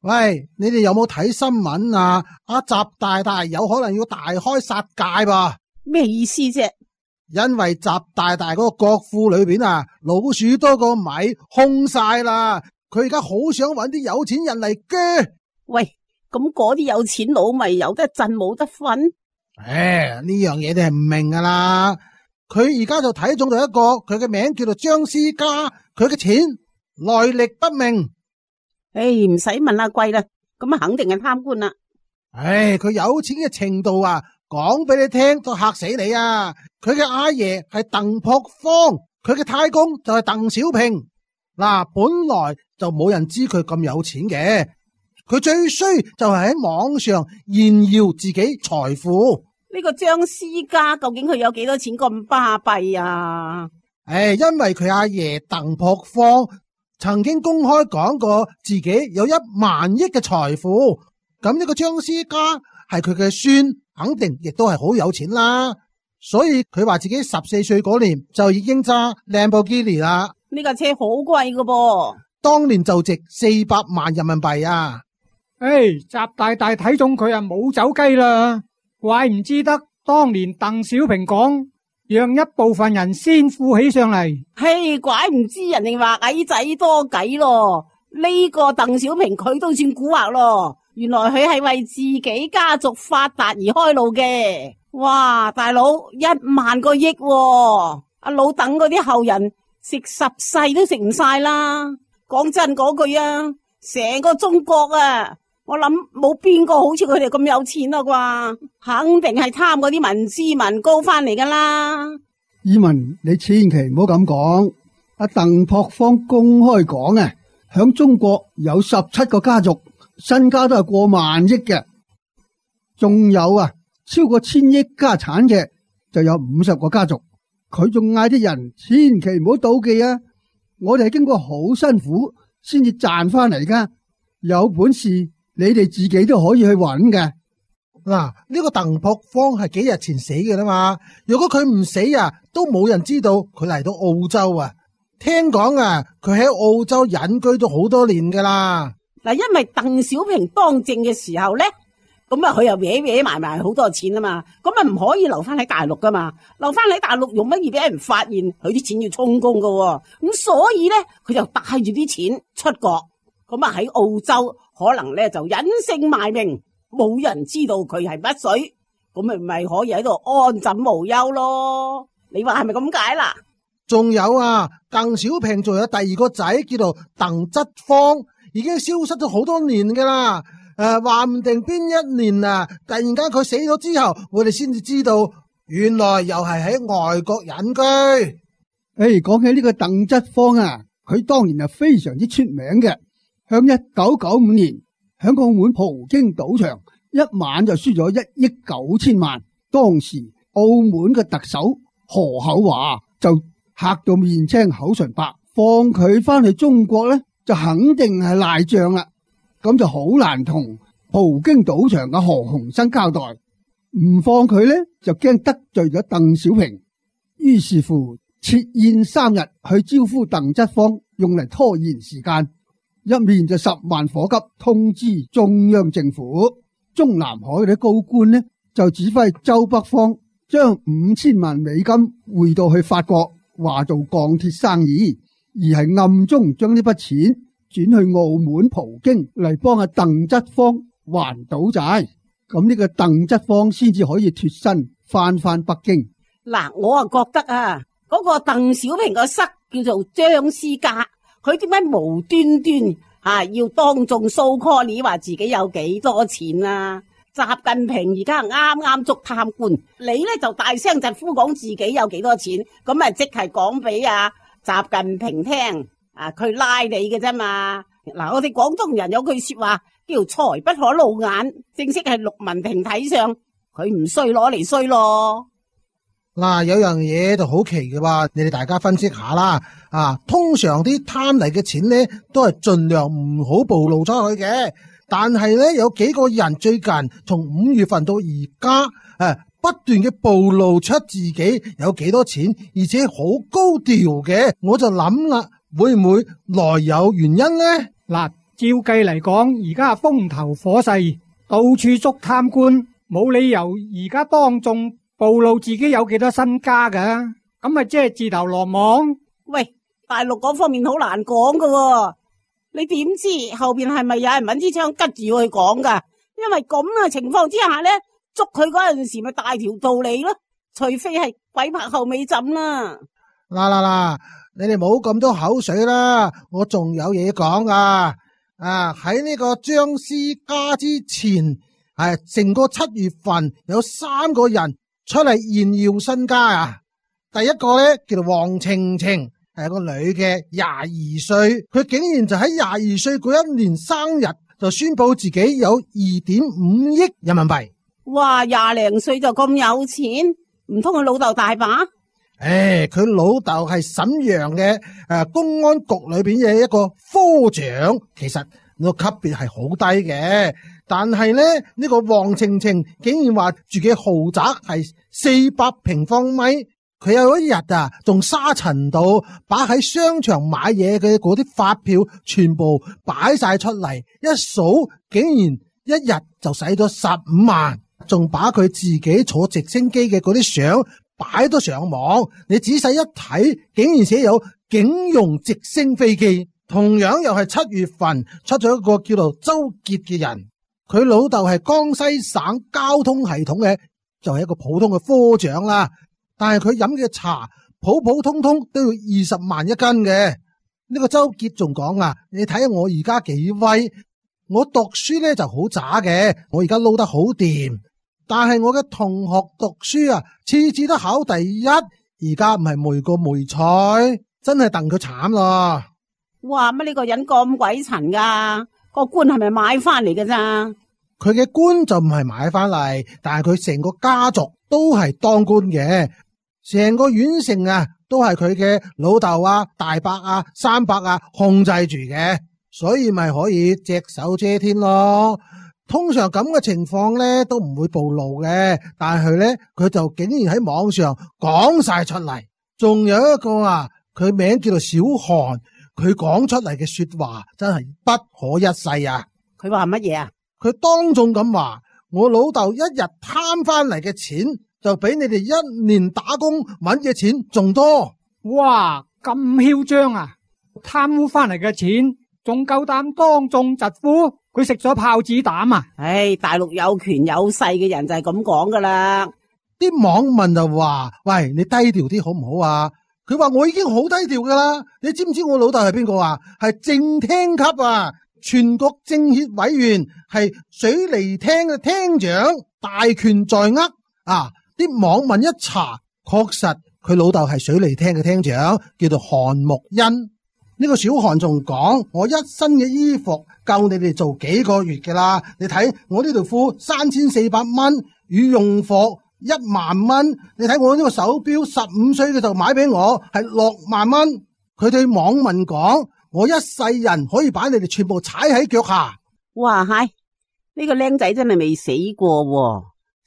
喂，你哋有冇睇新聞啊？阿習大大有可能要大開殺戒噃。 咩意思啫？ 因為習大大嗰個國庫裏邊啊，老鼠多過米，空晒啦。佢而家好想搵啲有錢人嚟鋸。 喂，咁嗰啲有錢佬咪有得震冇得瞓？ 呢樣嘢你係唔明噶啦。佢而家就睇中到一個，佢嘅名叫做張思嘉，佢嘅錢來歷不明。 唔使問阿貴啦，咁肯定係貪官啦。 佢有錢嘅程度啊，講俾你聽都嚇死你啊！佢嘅阿爺係鄧樸方，佢嘅太公就係鄧小平。嗱，本來就冇人知佢咁有錢嘅，佢最衰就係喺網上炫耀自己財富。 呢個張思嘉究竟佢有幾多錢咁巴閉啊？ 因為佢阿爺鄧樸方曾經公開講過自己有1萬億嘅財富，咁呢個張思嘉係佢嘅孫，肯定亦都係好有錢啦。所以佢話自己14歲嗰年就已經揸蘭博基尼啦。 呢架車好貴噶噃， 當年就值400萬人民幣啊！ 習大大睇中佢啊，冇走雞啦，怪唔知得當年鄧小平講，讓一部分人先富起上嚟。 怪唔知人哋話矮仔多計咯。呢個鄧小平佢都算蠱惑咯，原來佢係為自己家族發達而開路嘅。哇，大佬1萬個億喎，阿老鄧嗰啲後人食10世都食唔晒啦。講真嗰句啊，成個中國啊，我諗冇邊個好似佢哋咁有錢啦啩，肯定係貪嗰啲民脂民膏翻嚟噶啦。 以文，你千祈唔好咁講。阿鄧樸方公開講啊，響中國有17個家族，身家都係過萬億嘅，仲有啊超過1000億家產嘅就有50個家族。佢仲嗌啲人千祈唔好妒忌啊！我哋係經過好辛苦先至賺翻嚟噶，有本事你哋自己都可以去揾嘅。 嗱，呢個鄧樸方係幾日前死嘅啦嘛，如果佢唔死啊，都冇人知道佢嚟到澳洲啊。聽講啊，佢喺澳洲隱居咗好多年噶啦。 嗱，因為鄧小平當政嘅時候咧，咁啊佢又搲埋好多錢啊嘛，咁啊唔可以留翻喺大陸噶嘛，留翻喺大陸用乜嘢俾人發現佢啲錢要充公噶，咁所以咧佢就帶住啲錢出國，咁啊喺澳洲可能咧就隱姓埋名，冇人知道佢係乜水，咁咪可以喺度安枕無憂咯。你話係咪咁解啦？ 仲有啊，鄧小平仲有第2個仔叫做鄧質方，已經消失咗好多年噶啦。話唔定邊一年啊，突然間佢死咗之後，我哋先至知道，原來又係喺外國隱居。 講起呢個鄧質方啊，佢當年係非常之出名嘅。響1995年，響澳門葡京賭場一晚就輸咗1億9千萬。當時澳門嘅特首何厚鏵就嚇到面青口唇白，放佢翻去中國呢，就肯定係賴賬啦。咁就好難同葡京賭場嘅何鴻燊交代，唔放佢呢，就驚得罪咗鄧小平。於是乎設宴3日去招呼鄧質方，用嚟拖延時間。一面就10萬火急通知中央政府，中南海嗰啲高官呢，就指揮周北方將5000萬美金匯到去法國，話做鋼鐵生意，而係暗中將呢筆錢轉去澳門葡京嚟幫阿鄧質方還賭債，咁呢個鄧質方先至可以脫身翻北京。 嗱，我啊覺得啊，嗰個鄧小平個室叫做張思嘉，佢點解無端端要當眾 show call 話自己有幾多錢啊？習近平而家啱啱捉貪官，你咧就大聲疾呼講自己有幾多錢，咁啊即係講俾習近平聽。佢拉你嘅啫嘛。嗱，我哋廣東人有句說話叫財不可露眼，正式係陸文婷睇上，佢唔衰攞嚟衰咯。 嗱，有樣嘢就好奇嘅話，你哋大家分析下啦。通常啲貪嚟嘅錢呢，都係盡量唔好暴露出去嘅。但係呢，有幾個人最近從5月份到而家，不斷嘅暴露出自己有幾多錢，而且好高調嘅，我就諗啦。會唔會來有原因呢？ 嗱， 照計嚟講，而家風頭火勢，到處捉貪官，冇理由而家當眾暴露自己有幾多身家噶，咁咪即係自投羅網。 喂，大陸嗰方面好難講噶喎，你點知後邊係咪有人揾支槍吉住去講噶？因為咁嘅情況之下呢，捉佢嗰陣時咪大條道理咯，除非係鬼拍後尾枕啦。 嗱，你哋冇咁多口水啦，我仲有嘢講啊！喺呢個張思嘉之前，成個7月份有3個人出嚟炫耀身家啊！第一個咧叫做黃晴晴，係個女嘅，22歲，佢竟然就喺22歲嗰一年生日就宣布自己有2.5億人民幣。 哇，20零歲就咁有錢，唔通佢老豆大把？ 佢老豆係瀋陽嘅公安局裏邊嘅一個科長，其實個級別係好低嘅。但係咧呢個黃晴晴竟然話自己豪宅係400平方米，佢有一日仲沙塵到把喺商場買嘢嘅嗰啲發票全部擺晒出嚟，一數竟然一日就使咗15萬，仲把佢自己坐直升機嘅嗰啲相擺咗上網，你仔細一睇，竟然寫有警用直升飛機。同樣又係7月份出咗一個叫做周杰嘅人，佢老豆係江西省交通系統嘅，就係一個普通嘅科長啦。但係佢飲嘅茶普普通通都要20萬一斤嘅。呢個周杰仲講啊，你睇下我而家幾威，我讀書咧就好渣嘅，我而家撈得好掂。但係我嘅同學讀書啊，次次都考第一，而家唔係梅過梅菜，真係戥佢慘咯。 哇，乜呢個人咁鬼塵噶？個官係咪買翻嚟嘅咋？ 佢嘅官就唔係買翻嚟，但係佢成個家族都係當官嘅，成個縣城啊都係佢嘅老豆啊、大伯啊、三伯啊控制住嘅，所以咪可以隻手遮天咯。通常咁嘅情況咧都唔會暴露嘅，但係咧佢就竟然喺網上講晒出嚟。仲有一個佢名叫做小韓，佢講出嚟嘅說話真係不可一世啊！ 佢話乜嘢啊？ 佢當眾咁話：我老豆一日貪翻嚟嘅錢就比你哋1年打工搵嘅錢仲多。 哇，咁囂張啊！貪污翻嚟嘅錢仲夠膽當眾疾呼？佢食咗炮子膽啊！ 大陸有權有勢嘅人就係咁講噶啦。 啲網民就話：喂，你低調啲好唔好啊？佢話我已經好低調噶啦。你知唔知我老豆係邊個啊？係正廳級啊，全國政協委員，係水利廳嘅廳長，大權在握啊！啲網民一查，確實佢老豆係水利廳嘅廳長，叫做韓木恩。呢個小韓仲講：我一身嘅衣服夠你哋做幾個月㗎啦！你睇我呢條褲3400蚊，羽絨服1萬蚊。你睇我呢個手錶，15歲嘅就買俾我，係6萬蚊。佢對網民講：我一世人可以把你哋全部踩喺腳下。 哇，係呢個僆仔真係未死過喎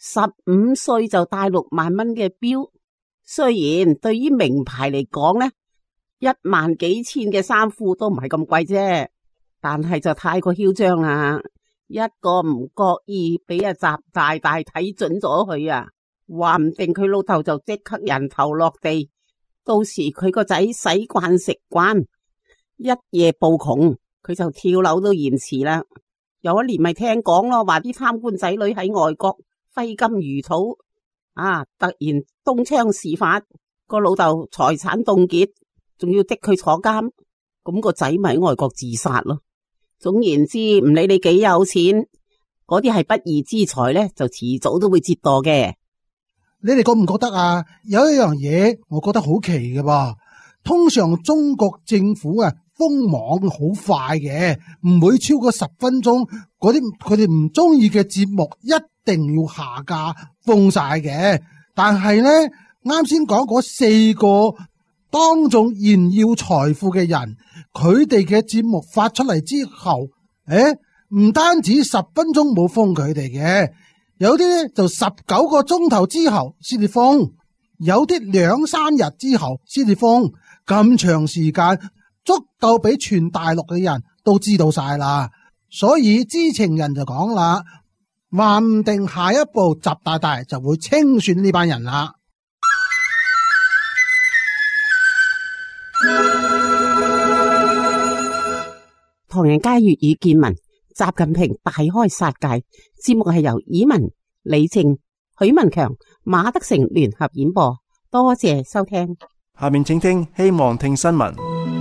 ，15歲就戴6萬蚊嘅錶。雖然對於名牌嚟講呢，1萬幾千嘅衫褲都唔係咁貴啫，但係就太過囂張啦。一個唔覺意俾阿習大大睇準咗佢啊，話唔定佢老豆就即刻人頭落地。到時佢個仔使慣食慣，一夜暴窮，佢就跳樓都嫌遲啦。有一年咪聽講咯，話啲貪官仔女喺外國揮金如土啊，突然東窗事發，個老豆財產凍結，仲要逼佢坐監，咁個仔咪喺外國自殺咯。總言之，唔理你幾有錢，嗰啲係不義之財咧，就遲早都會折墮嘅。 你哋覺唔覺得啊？有一樣嘢我覺得好奇嘅噃，通常中國政府封網好快嘅，唔會超過10分鐘，嗰啲佢哋唔中意嘅節目一定要下架封晒嘅。但係咧，啱先講嗰4個當眾炫耀財富嘅人，佢哋嘅節目發出嚟之後，唔單止10分鐘冇封佢哋嘅，有啲咧就19個鐘頭之後先至封，有啲2-3日之後先至封，咁長時間足夠俾全大陸嘅人都知道晒啦。所以知情人就講啦，話唔定下一步習大大就會清算呢班人啦。 唐人街粵語見聞，習近平大開殺戒。節目係由以文、李正、許文強、馬德成聯合演播，多謝收聽。 下面請聽希望聽新聞。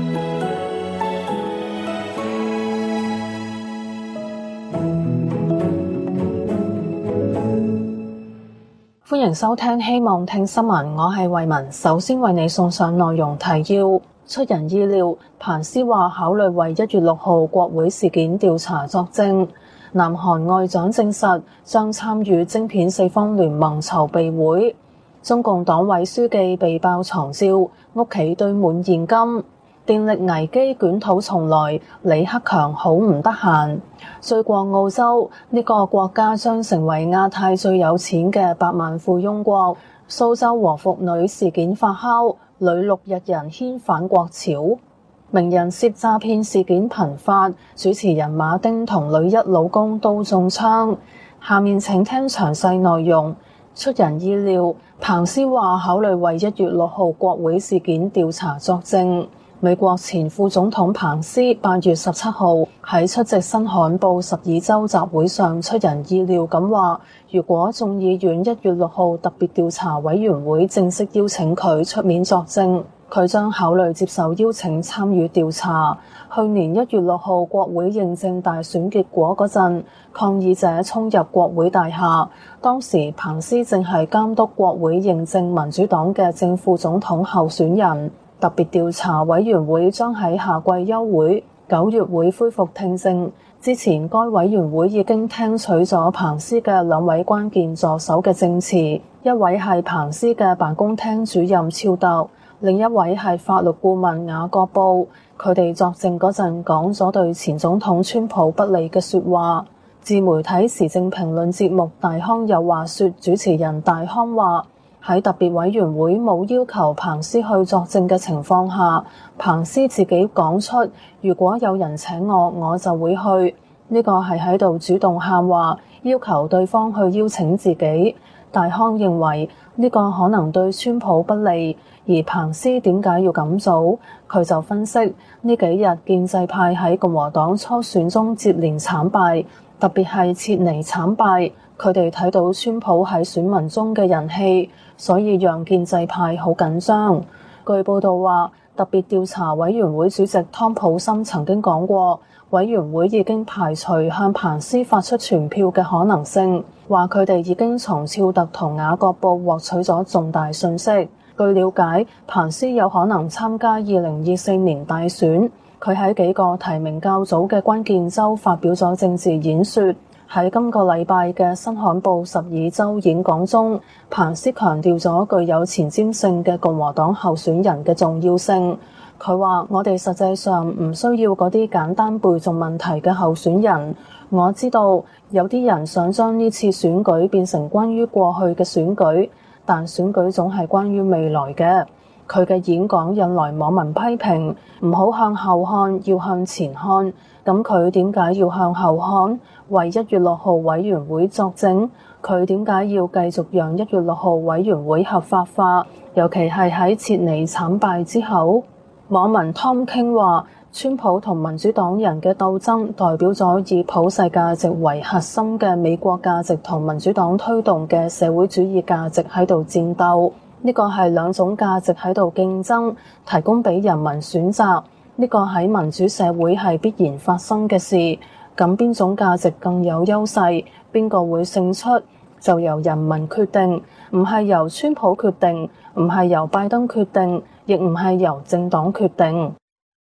歡迎收聽希望聽新聞，我係慧文，首先為你送上內容提要。出人意料，彭斯話考慮為1月6號國會事件調查作證。南韓外長證實將參與晶片四方聯盟籌備會。中共黨委書記被爆床照，屋企堆滿現金。電力危機捲土重來，李克強好唔得閒。追過澳洲，呢個國家將成為亞太最有錢嘅百萬富翁國。蘇州和服女事件發酵，女6日人牽反國潮。名人涉詐騙事件頻發，主持人馬丁同女一老公都中槍。下面請聽詳細內容。出人意料，彭斯話考慮為1月6號國會事件調查作證。美國前副總統彭斯8月17號喺出席新罕布什爾州集會上出人意料咁話，如果眾議院1月6號特別調查委員會正式邀請佢出面作證，佢將考慮接受邀請參與調查。去年1月6號國會認證大選結果嗰陣，抗議者衝入國會大廈，當時彭斯正係監督國會認證民主黨嘅正副總統候選人。特別調查委員會將喺夏季休會，9月會恢復聽證。之前該委員會已經聽取咗彭斯嘅2位關鍵助手嘅證詞，一位係彭斯嘅辦公廳主任肖特，另一位係法律顧問雅各布。佢哋作證嗰陣講咗對前總統川普不利嘅說話。自媒體時政評論節目大康有話說，主持人大康話，喺特別委員會冇要求彭斯去作證嘅情況下，彭斯自己講出如果有人請我，我就會去。呢個係喺度主動喊話，要求對方去邀請自己。大康認為呢個可能對川普不利，而彭斯點解要咁做？佢就分析呢幾日建制派喺共和黨初選中接連慘敗，特別係切尼慘敗，佢哋睇到川普喺選民中嘅人氣，所以讓建制派好緊張。據報道話，特別調查委員會主席湯普森曾經講過，委員會已經排除向彭斯發出傳票嘅可能性，話佢哋已經從肖特同雅各布獲取咗重大訊息。據了解，彭斯有可能參加2024年大選，佢喺幾個提名較早嘅關鍵州發表咗政治演說。喺今個禮拜嘅新罕布什爾州演講中，彭斯強調咗具有前瞻性嘅共和黨候選人嘅重要性。佢話：我哋實際上唔需要嗰啲簡單背誦問題嘅候選人。我知道有啲人想將呢次選舉變成關於過去嘅選舉，但選舉總係關於未來嘅。佢嘅演講引來網民批評，唔好向後看，要向前看。咁佢點解要向後看？為1月6號委員會作證？佢點解要繼續讓1月6號委員會合法化？尤其係喺切尼慘敗之後。網民 Tom King 話，川普同民主黨人嘅鬥爭代表咗以普世價值為核心嘅美國價值同民主黨推動嘅社會主義價值喺度戰鬥。呢個係兩種價值喺度競爭，提供俾人民選擇。呢個喺民主社會係必然發生嘅事。咁邊種價值更有優勢？邊個會勝出？就由人民決定，唔係由川普決定，唔係由拜登決定，亦唔係由政黨決定。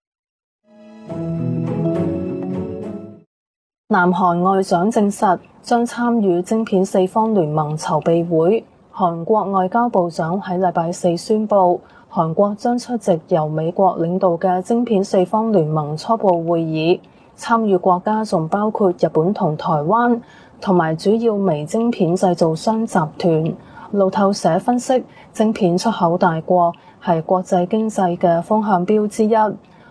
南韓外長證實將參與晶片四方聯盟籌備會。韓國外交部長喺禮拜4宣布，韓國將出席由美國領導嘅晶片四方聯盟初步會議。參與國家仲包括日本同台灣，同埋主要微晶片製造商集團。路透社分析，晶片出口大國係國際經濟嘅風向標之一。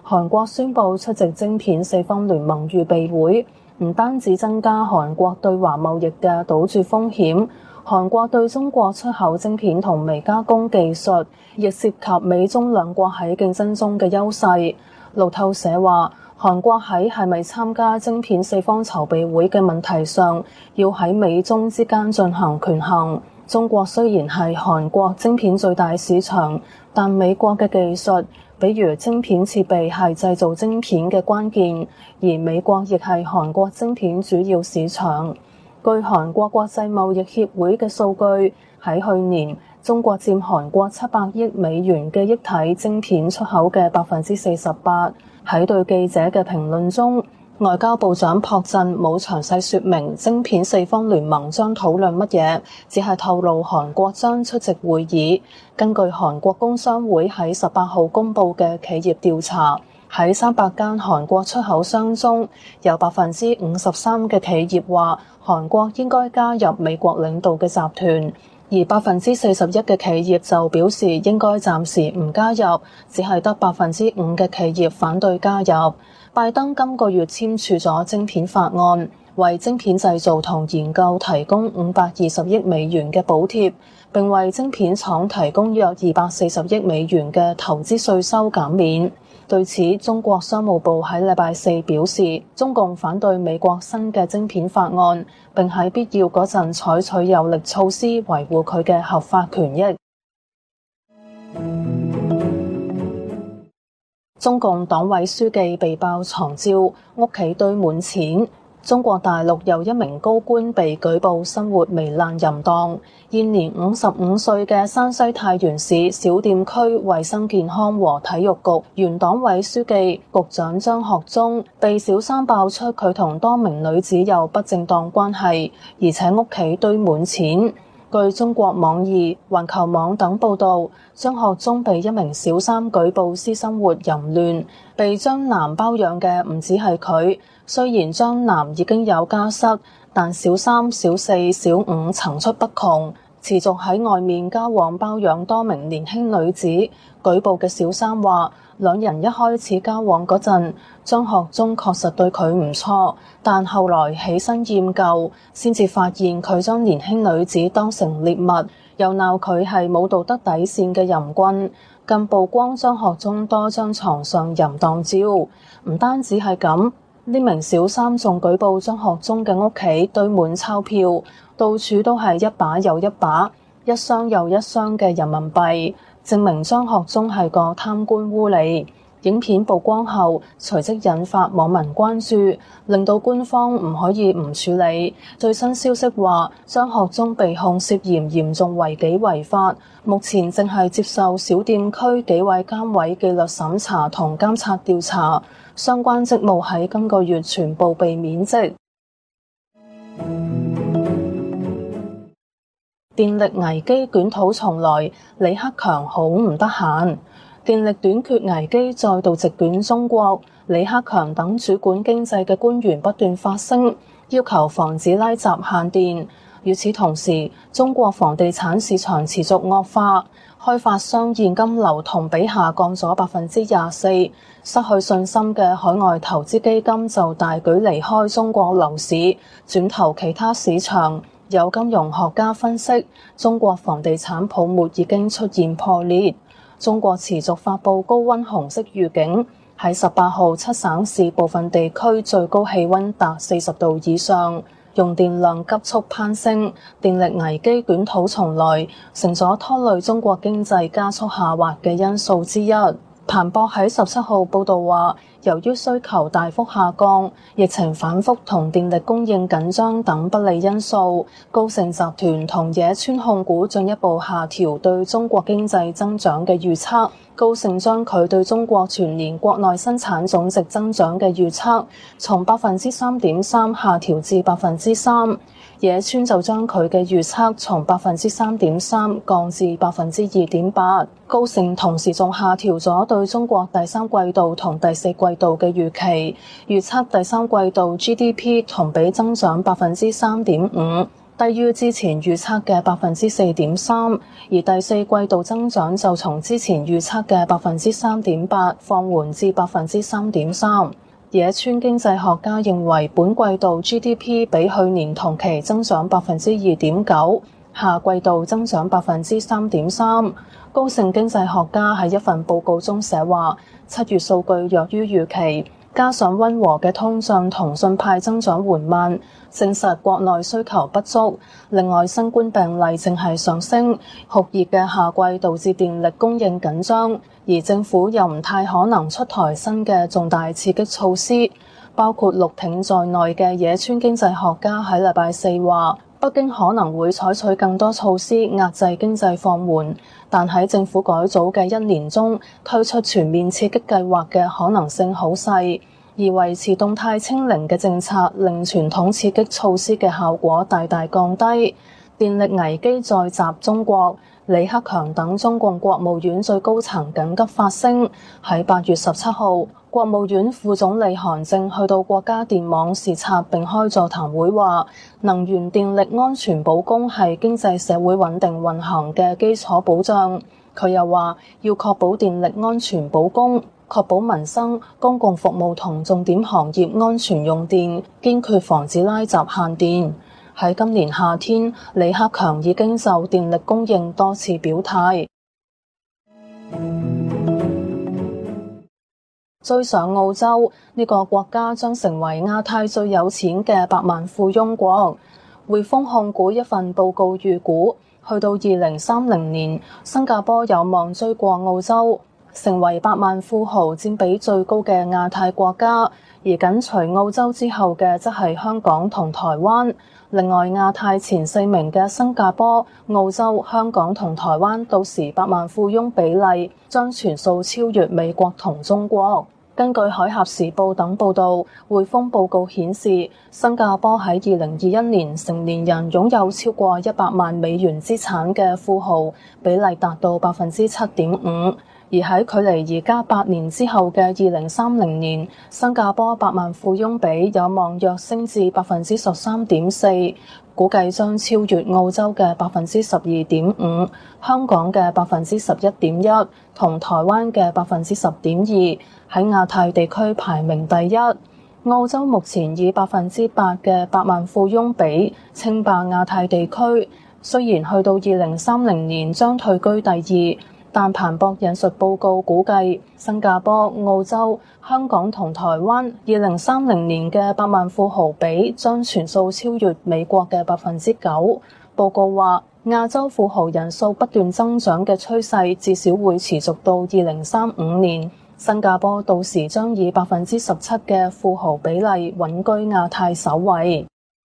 韓國宣布出席晶片四方聯盟預備會，唔單止增加韓國對華貿易嘅賭注風險，韓國對中國出口晶片同微加工技術，亦涉及美中兩國喺競爭中嘅優勢。路透社話，韓國喺係咪參加晶片四方籌備會嘅問題上，要喺美中之間進行權衡。中國雖然係韓國晶片最大市場，但美國嘅技術，比如晶片設備係製造晶片嘅關鍵，而美國亦係韓國晶片主要市場。據韓國國際貿易協會嘅數據，喺去年，中國佔韓國700億美元嘅液體晶片出口嘅48%。喺對記者嘅評論中，外交部長朴振冇詳細說明晶片四方聯盟將討論乜嘢，只係透露韓國將出席會議。根據韓國工商會喺18號公佈嘅企業調查，喺300間韓國出口商中，有53%嘅企業話韓國應該加入美國領導嘅集團，而41%嘅企業就表示應該暫時唔加入，只係得5%嘅企業反對加入。拜登今個月簽署咗晶片法案，為晶片製造同研究提供520億美元嘅補貼，並為晶片廠提供約240億美元嘅投資稅收減免。對此，中國商務部喺禮拜四表示，中共反對美國新嘅晶片法案，並喺必要嗰陣採取有力措施維護佢嘅合法權益。中共黨委書記被爆藏照，屋企堆滿錢。中國大陸又一名高官被舉報生活糜爛淫蕩。現年55歲嘅山西太原市小店區衛生健康和體育局原黨委書記、局長張學忠被小三爆出佢同多名女子有不正當關係，而且屋企堆滿錢。據中國網易、環球網等報道，張學忠被一名小三舉報私生活淫亂，被張男包養嘅唔止係佢。雖然張男已經有家室，但小三、小四、小五層出不窮，持續喺外面交往包養多名年輕女子。舉報嘅小三話，兩人一開始交往嗰陣，張學忠確實對佢唔錯，但後來起身厭舊，先至發現佢將年輕女子當成獵物，又鬧佢係冇道德底線嘅淫棍，更曝光張學忠多張床上淫蕩照。唔單止係咁，呢名小三仲舉報張學忠嘅屋企堆滿鈔票，到處都係一把又一把、一箱又一箱嘅人民幣，證明張學忠係個貪官污吏。影片曝光後，隨即引發網民關注，令到官方唔可以唔處理。最新消息話，張學忠被控涉嫌嚴重違紀違法，目前正係接受小店區紀委監委紀律審查同監察調查，相關職務喺今個月全部被免職。電力危機捲土重來，李克強好唔得閒。電力短缺危機再度席捲中國，李克強等主管經濟嘅官員不斷發聲，要求防止拉閘限電。與此同時，中國房地產市場持續惡化，開發商現金流同比下降咗24%，失去信心嘅海外投資基金就大舉離開中國樓市，轉投其他市場。有金融學家分析，中國房地產泡沫已經出現破裂。中國持續發布高溫紅色預警，喺18號7省市部分地區最高氣溫達40度以上，用電量急速攀升，電力危機捲土重來，成咗拖累中國經濟加速下滑嘅因素之一。彭博喺17號報導話，由於需求大幅下降、疫情反覆同電力供應緊張等不利因素，高盛集團同野村控股進一步下調對中國經濟增長嘅預測。高盛將佢對中國全年國內生產總值增長嘅預測從3.3%下調至3%，野村就將佢嘅預測從3.3%降至2.8%。高盛同時仲下調咗對中國第三季度同第四季度嘅預期，預測第三季度 GDP 同比增長3.5%， 低於之前預測嘅4.3%，而第四季度增長就從之前預測嘅3.8%放緩至3.3%。野村經濟學家認為，本季度 GDP 比去年同期增長2.9%，下季度增長3.3%。高盛經濟學家喺一份報告中寫話，7月數據弱於預期，加上溫和嘅通脹同信貸增長緩慢，證實國內需求不足。另外，新冠病例正係上升，酷熱嘅夏季導致電力供應緊張，而政府又唔太可能出台新嘅重大刺激措施。包括陸挺在內嘅野村經濟學家喺禮拜四話，北京可能會採取更多措施壓制經濟放緩，但喺政府改組嘅1年中推出全面刺激計劃嘅可能性好細，而維持動態清零嘅政策令傳統刺激措施嘅效果大大降低。電力危機再襲中國，李克強等中共國務院最高層緊急發聲，喺8月17號，國務院副總理韓正去到國家電網視察並開座談會話，能源電力安全保供係經濟社會穩定運行嘅基礎保障。佢又話要確保電力安全保供，確保民生、公共服務同重點行業安全用電，堅決防止拉閘限電。喺今年夏天，李克強已經就電力供應多次表態。追上澳洲，呢個國家將成為亞太最有錢嘅百萬富翁國。匯豐控股一份報告預估，去到2030年，新加坡有望追過澳洲，成為百萬富豪佔比最高嘅亞太國家，而緊隨澳洲之後嘅則係香港同台灣。另外，亞太前4名嘅新加坡、澳洲、香港同台灣，到時百萬富翁比例將全數超越美國同中國。根據《海峽時報》等報導，匯豐報告顯示，新加坡喺2021年成年人擁有超過100萬美元資產嘅富豪比例達到7.5%。而喺距離而家8年之後嘅2030年，新加坡百萬富翁比有望躍升至13.4%，估計將超越澳洲嘅12.5%、香港嘅11.1%同台灣嘅10.2%，喺亞太地區排名第一。澳洲目前以8%嘅百萬富翁比稱霸亞太地區，雖然去到2030年將退居第2。但彭博引述報告估計，新加坡、澳洲、香港同台灣2030年嘅百萬富豪比將全數超越美國嘅9%。報告話，亞洲富豪人數不斷增長嘅趨勢至少會持續到2035年。新加坡到時將以17%嘅富豪比例穩居亞太首位。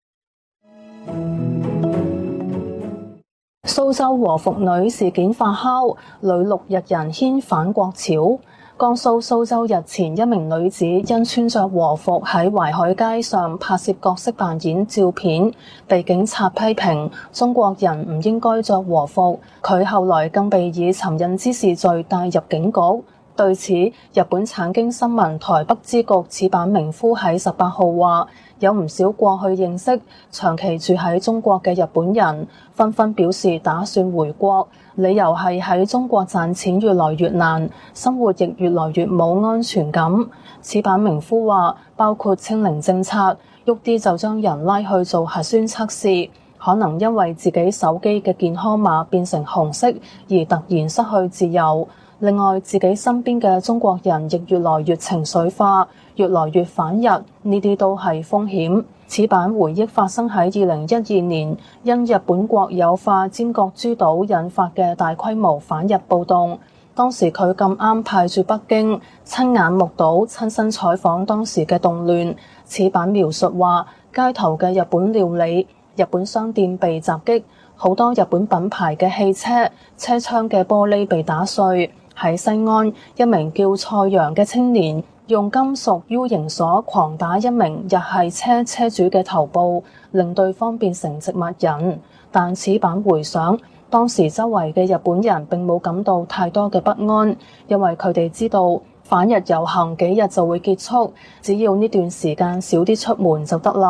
蘇州和服女事件發酵，女6日人掀反國潮。江蘇蘇州日前一名女子因穿着和服喺淮海街上拍攝角色扮演照片，被警察批評中國人唔應該着和服。佢後來更被以尋釁滋事罪帶入警局。對此，日本產經新聞台北支局矢板明夫喺18號話，有唔少過去認識、長期住喺中國嘅日本人，紛紛表示打算回國，理由係喺中國賺錢越來越難，生活亦越來越冇安全感。矢板明夫話，包括清零政策，喐啲就將人拉去做核酸測試，可能因為自己手機嘅健康碼變成紅色而突然失去自由。另外，自己身邊嘅中國人亦越來越情緒化，越來越反日，呢啲都係風險。矢板回憶發生喺2012年，因日本國有化尖閣諸島引發嘅大規模反日暴動。當時佢咁啱派駐北京，親眼目睹、親身採訪當時嘅動亂。矢板描述話，街頭嘅日本料理、日本商店被襲擊，好多日本品牌嘅汽車車窗嘅玻璃被打碎。喺西安，一名叫蔡陽嘅青年用金屬 U 型鎖狂打一名日系車車主嘅頭部，令對方變成植物人。但矢板回想，當時周圍嘅日本人並冇感到太多嘅不安，因為佢哋知道反日遊行幾日就會結束，只要呢段時間少啲出門就得啦。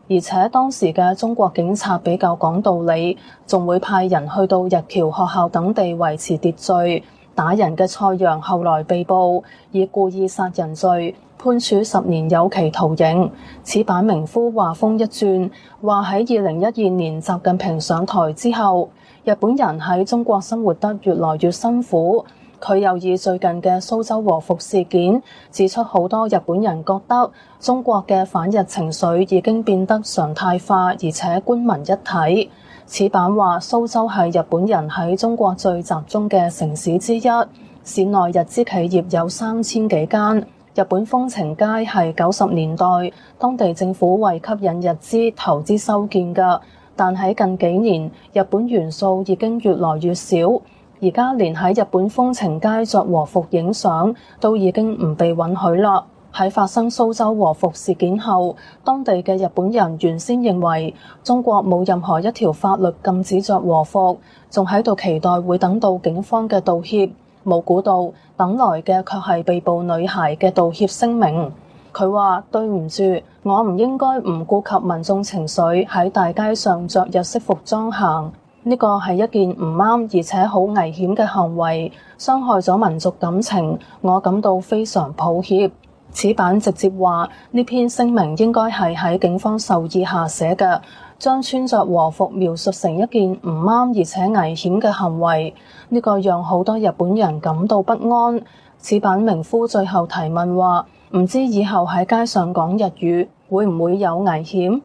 而且當時嘅中國警察比較講道理，仲會派人去到日僑學校等地維持秩序。打人嘅蔡陽後來被捕，以故意殺人罪判處10年有期徒刑。此版名夫話風一轉，話喺2012年習近平上台之後，日本人喺中國生活得越來越辛苦。佢又以最近嘅蘇州和服事件指出，好多日本人覺得中國嘅反日情緒已經變得常態化，而且官民一體。此版話蘇州係日本人喺中國最集中嘅城市之一，市內日資企業有3000幾間。日本風情街係90年代當地政府為吸引日資投資修建嘅，但喺近幾年日本元素已經越來越少。而家連喺日本風情街着和服影相都已經唔被允許啦。喺發生蘇州和服事件後，當地嘅日本人原先認為中國冇任何一條法律禁止着和服，仲喺度期待會等到警方嘅道歉，冇估到等來嘅卻係被捕女孩嘅道歉聲明。佢話：對唔住，我唔應該唔顧及民眾情緒喺大街上着日式服裝行。呢個係一件唔啱而且好危險嘅行為，傷害咗民族感情，我感到非常抱歉。此版直接話呢篇聲明應該係喺警方授意下寫嘅，將穿着和服描述成一件唔啱而且危險嘅行為，呢個讓好多日本人感到不安。此版名夫最後提問話：唔知以後喺街上講日語會唔會有危險？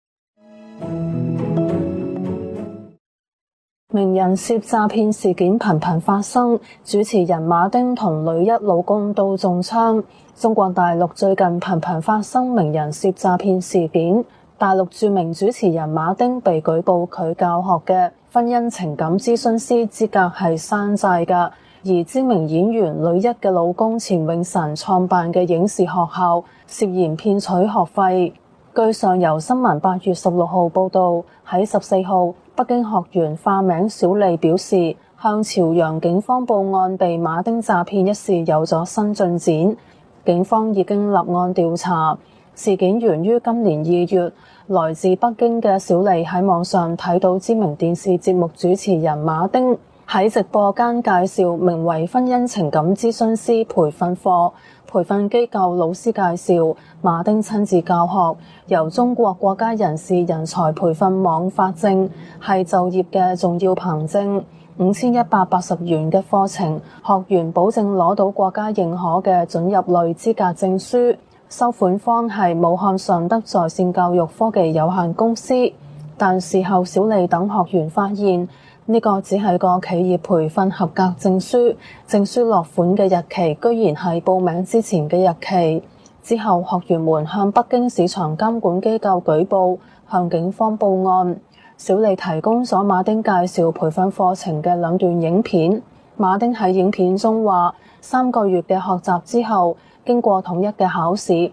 名人涉詐騙事件頻頻發生，主持人馬丁同女一老公都中槍。中國大陸最近頻頻發生名人涉詐騙事件，大陸著名主持人馬丁被舉報佢教學嘅婚姻情感諮詢師資格係山寨嘅，而知名演員女一嘅老公錢永臣創辦嘅影視學校涉嫌騙取學費。據上游新聞8月16號報導，喺14號，北京學員化名小麗表示，向朝陽警方報案被馬丁詐騙一事有咗新進展，警方已經立案調查。事件源於今年2月，來自北京嘅小麗喺網上睇到知名電視節目主持人馬丁喺直播間介紹名為婚姻情感諮詢師培訓課，培訓機構老師介紹，馬丁親自教學，由中國國家人事人才培訓網發證，係就業嘅重要憑證。5180元嘅課程，學員保證攞到國家認可嘅准入類資格證書。收款方係武漢尚德在線教育科技有限公司，但事後小麗等學員發現，呢個只係個企業培訓合格證書，證書落款嘅日期居然係報名之前嘅日期。之後學員們向北京市場監管機構舉報，向警方報案。小麗提供咗馬丁介紹培訓課程嘅2段影片。馬丁喺影片中話，3個月嘅學習之後，經過統一嘅考試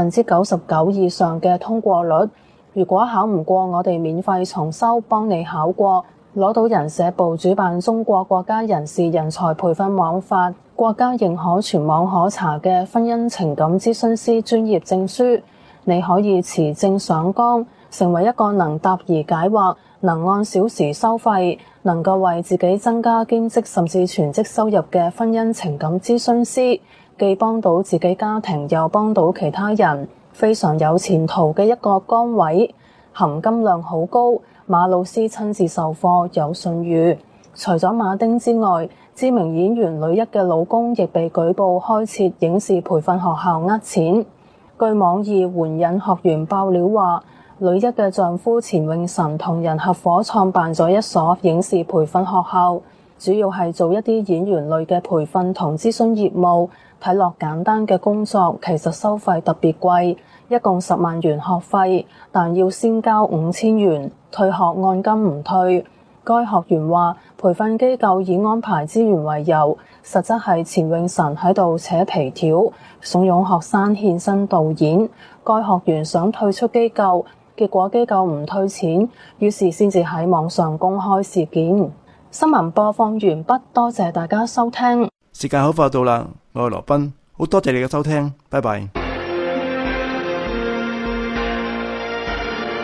，99%以上嘅通過率。如果考唔過，我哋免費重修，幫你考過。攞到人社部主辦中國國家人事人才培訓網發國家認可全網可查嘅婚姻情感諮詢師專業證書，你可以持證上崗，成為一個能答疑解惑、能按小時收費、能夠為自己增加兼職甚至全職收入嘅婚姻情感諮詢師，既幫到自己家庭又幫到其他人，非常有前途嘅一個崗位，含金量好高。馬老師親自授課，有信譽。除咗馬丁之外，知名演員女一嘅老公亦被舉報開設影視培訓學校呃錢。據網易援引學員爆料話，女一嘅丈夫錢永臣同人合夥創辦咗一所影視培訓學校，主要係做一啲演員類嘅培訓同諮詢業務。睇落簡單嘅工作，其實收費特別貴，一共10萬元學費，但要先交5000元，退學按金唔退。該學員話，培訓機構以安排資源為由，實質係錢永臣喺度扯皮條，慫恿學生獻身導演。該學員想退出機構，結果機構唔退錢，於是先至喺網上公開事件。新聞播放完畢，多謝大家收聽。 時間好快到啦，我係羅賓，好多謝你嘅收聽，拜拜。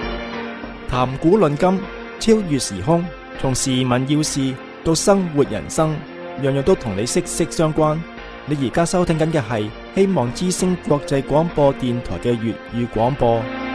談古論今，超越時空，從時聞要事到生活人生，樣樣都同你息息相關。你而家收聽緊嘅係希望之聲國際廣播電台嘅粵語廣播。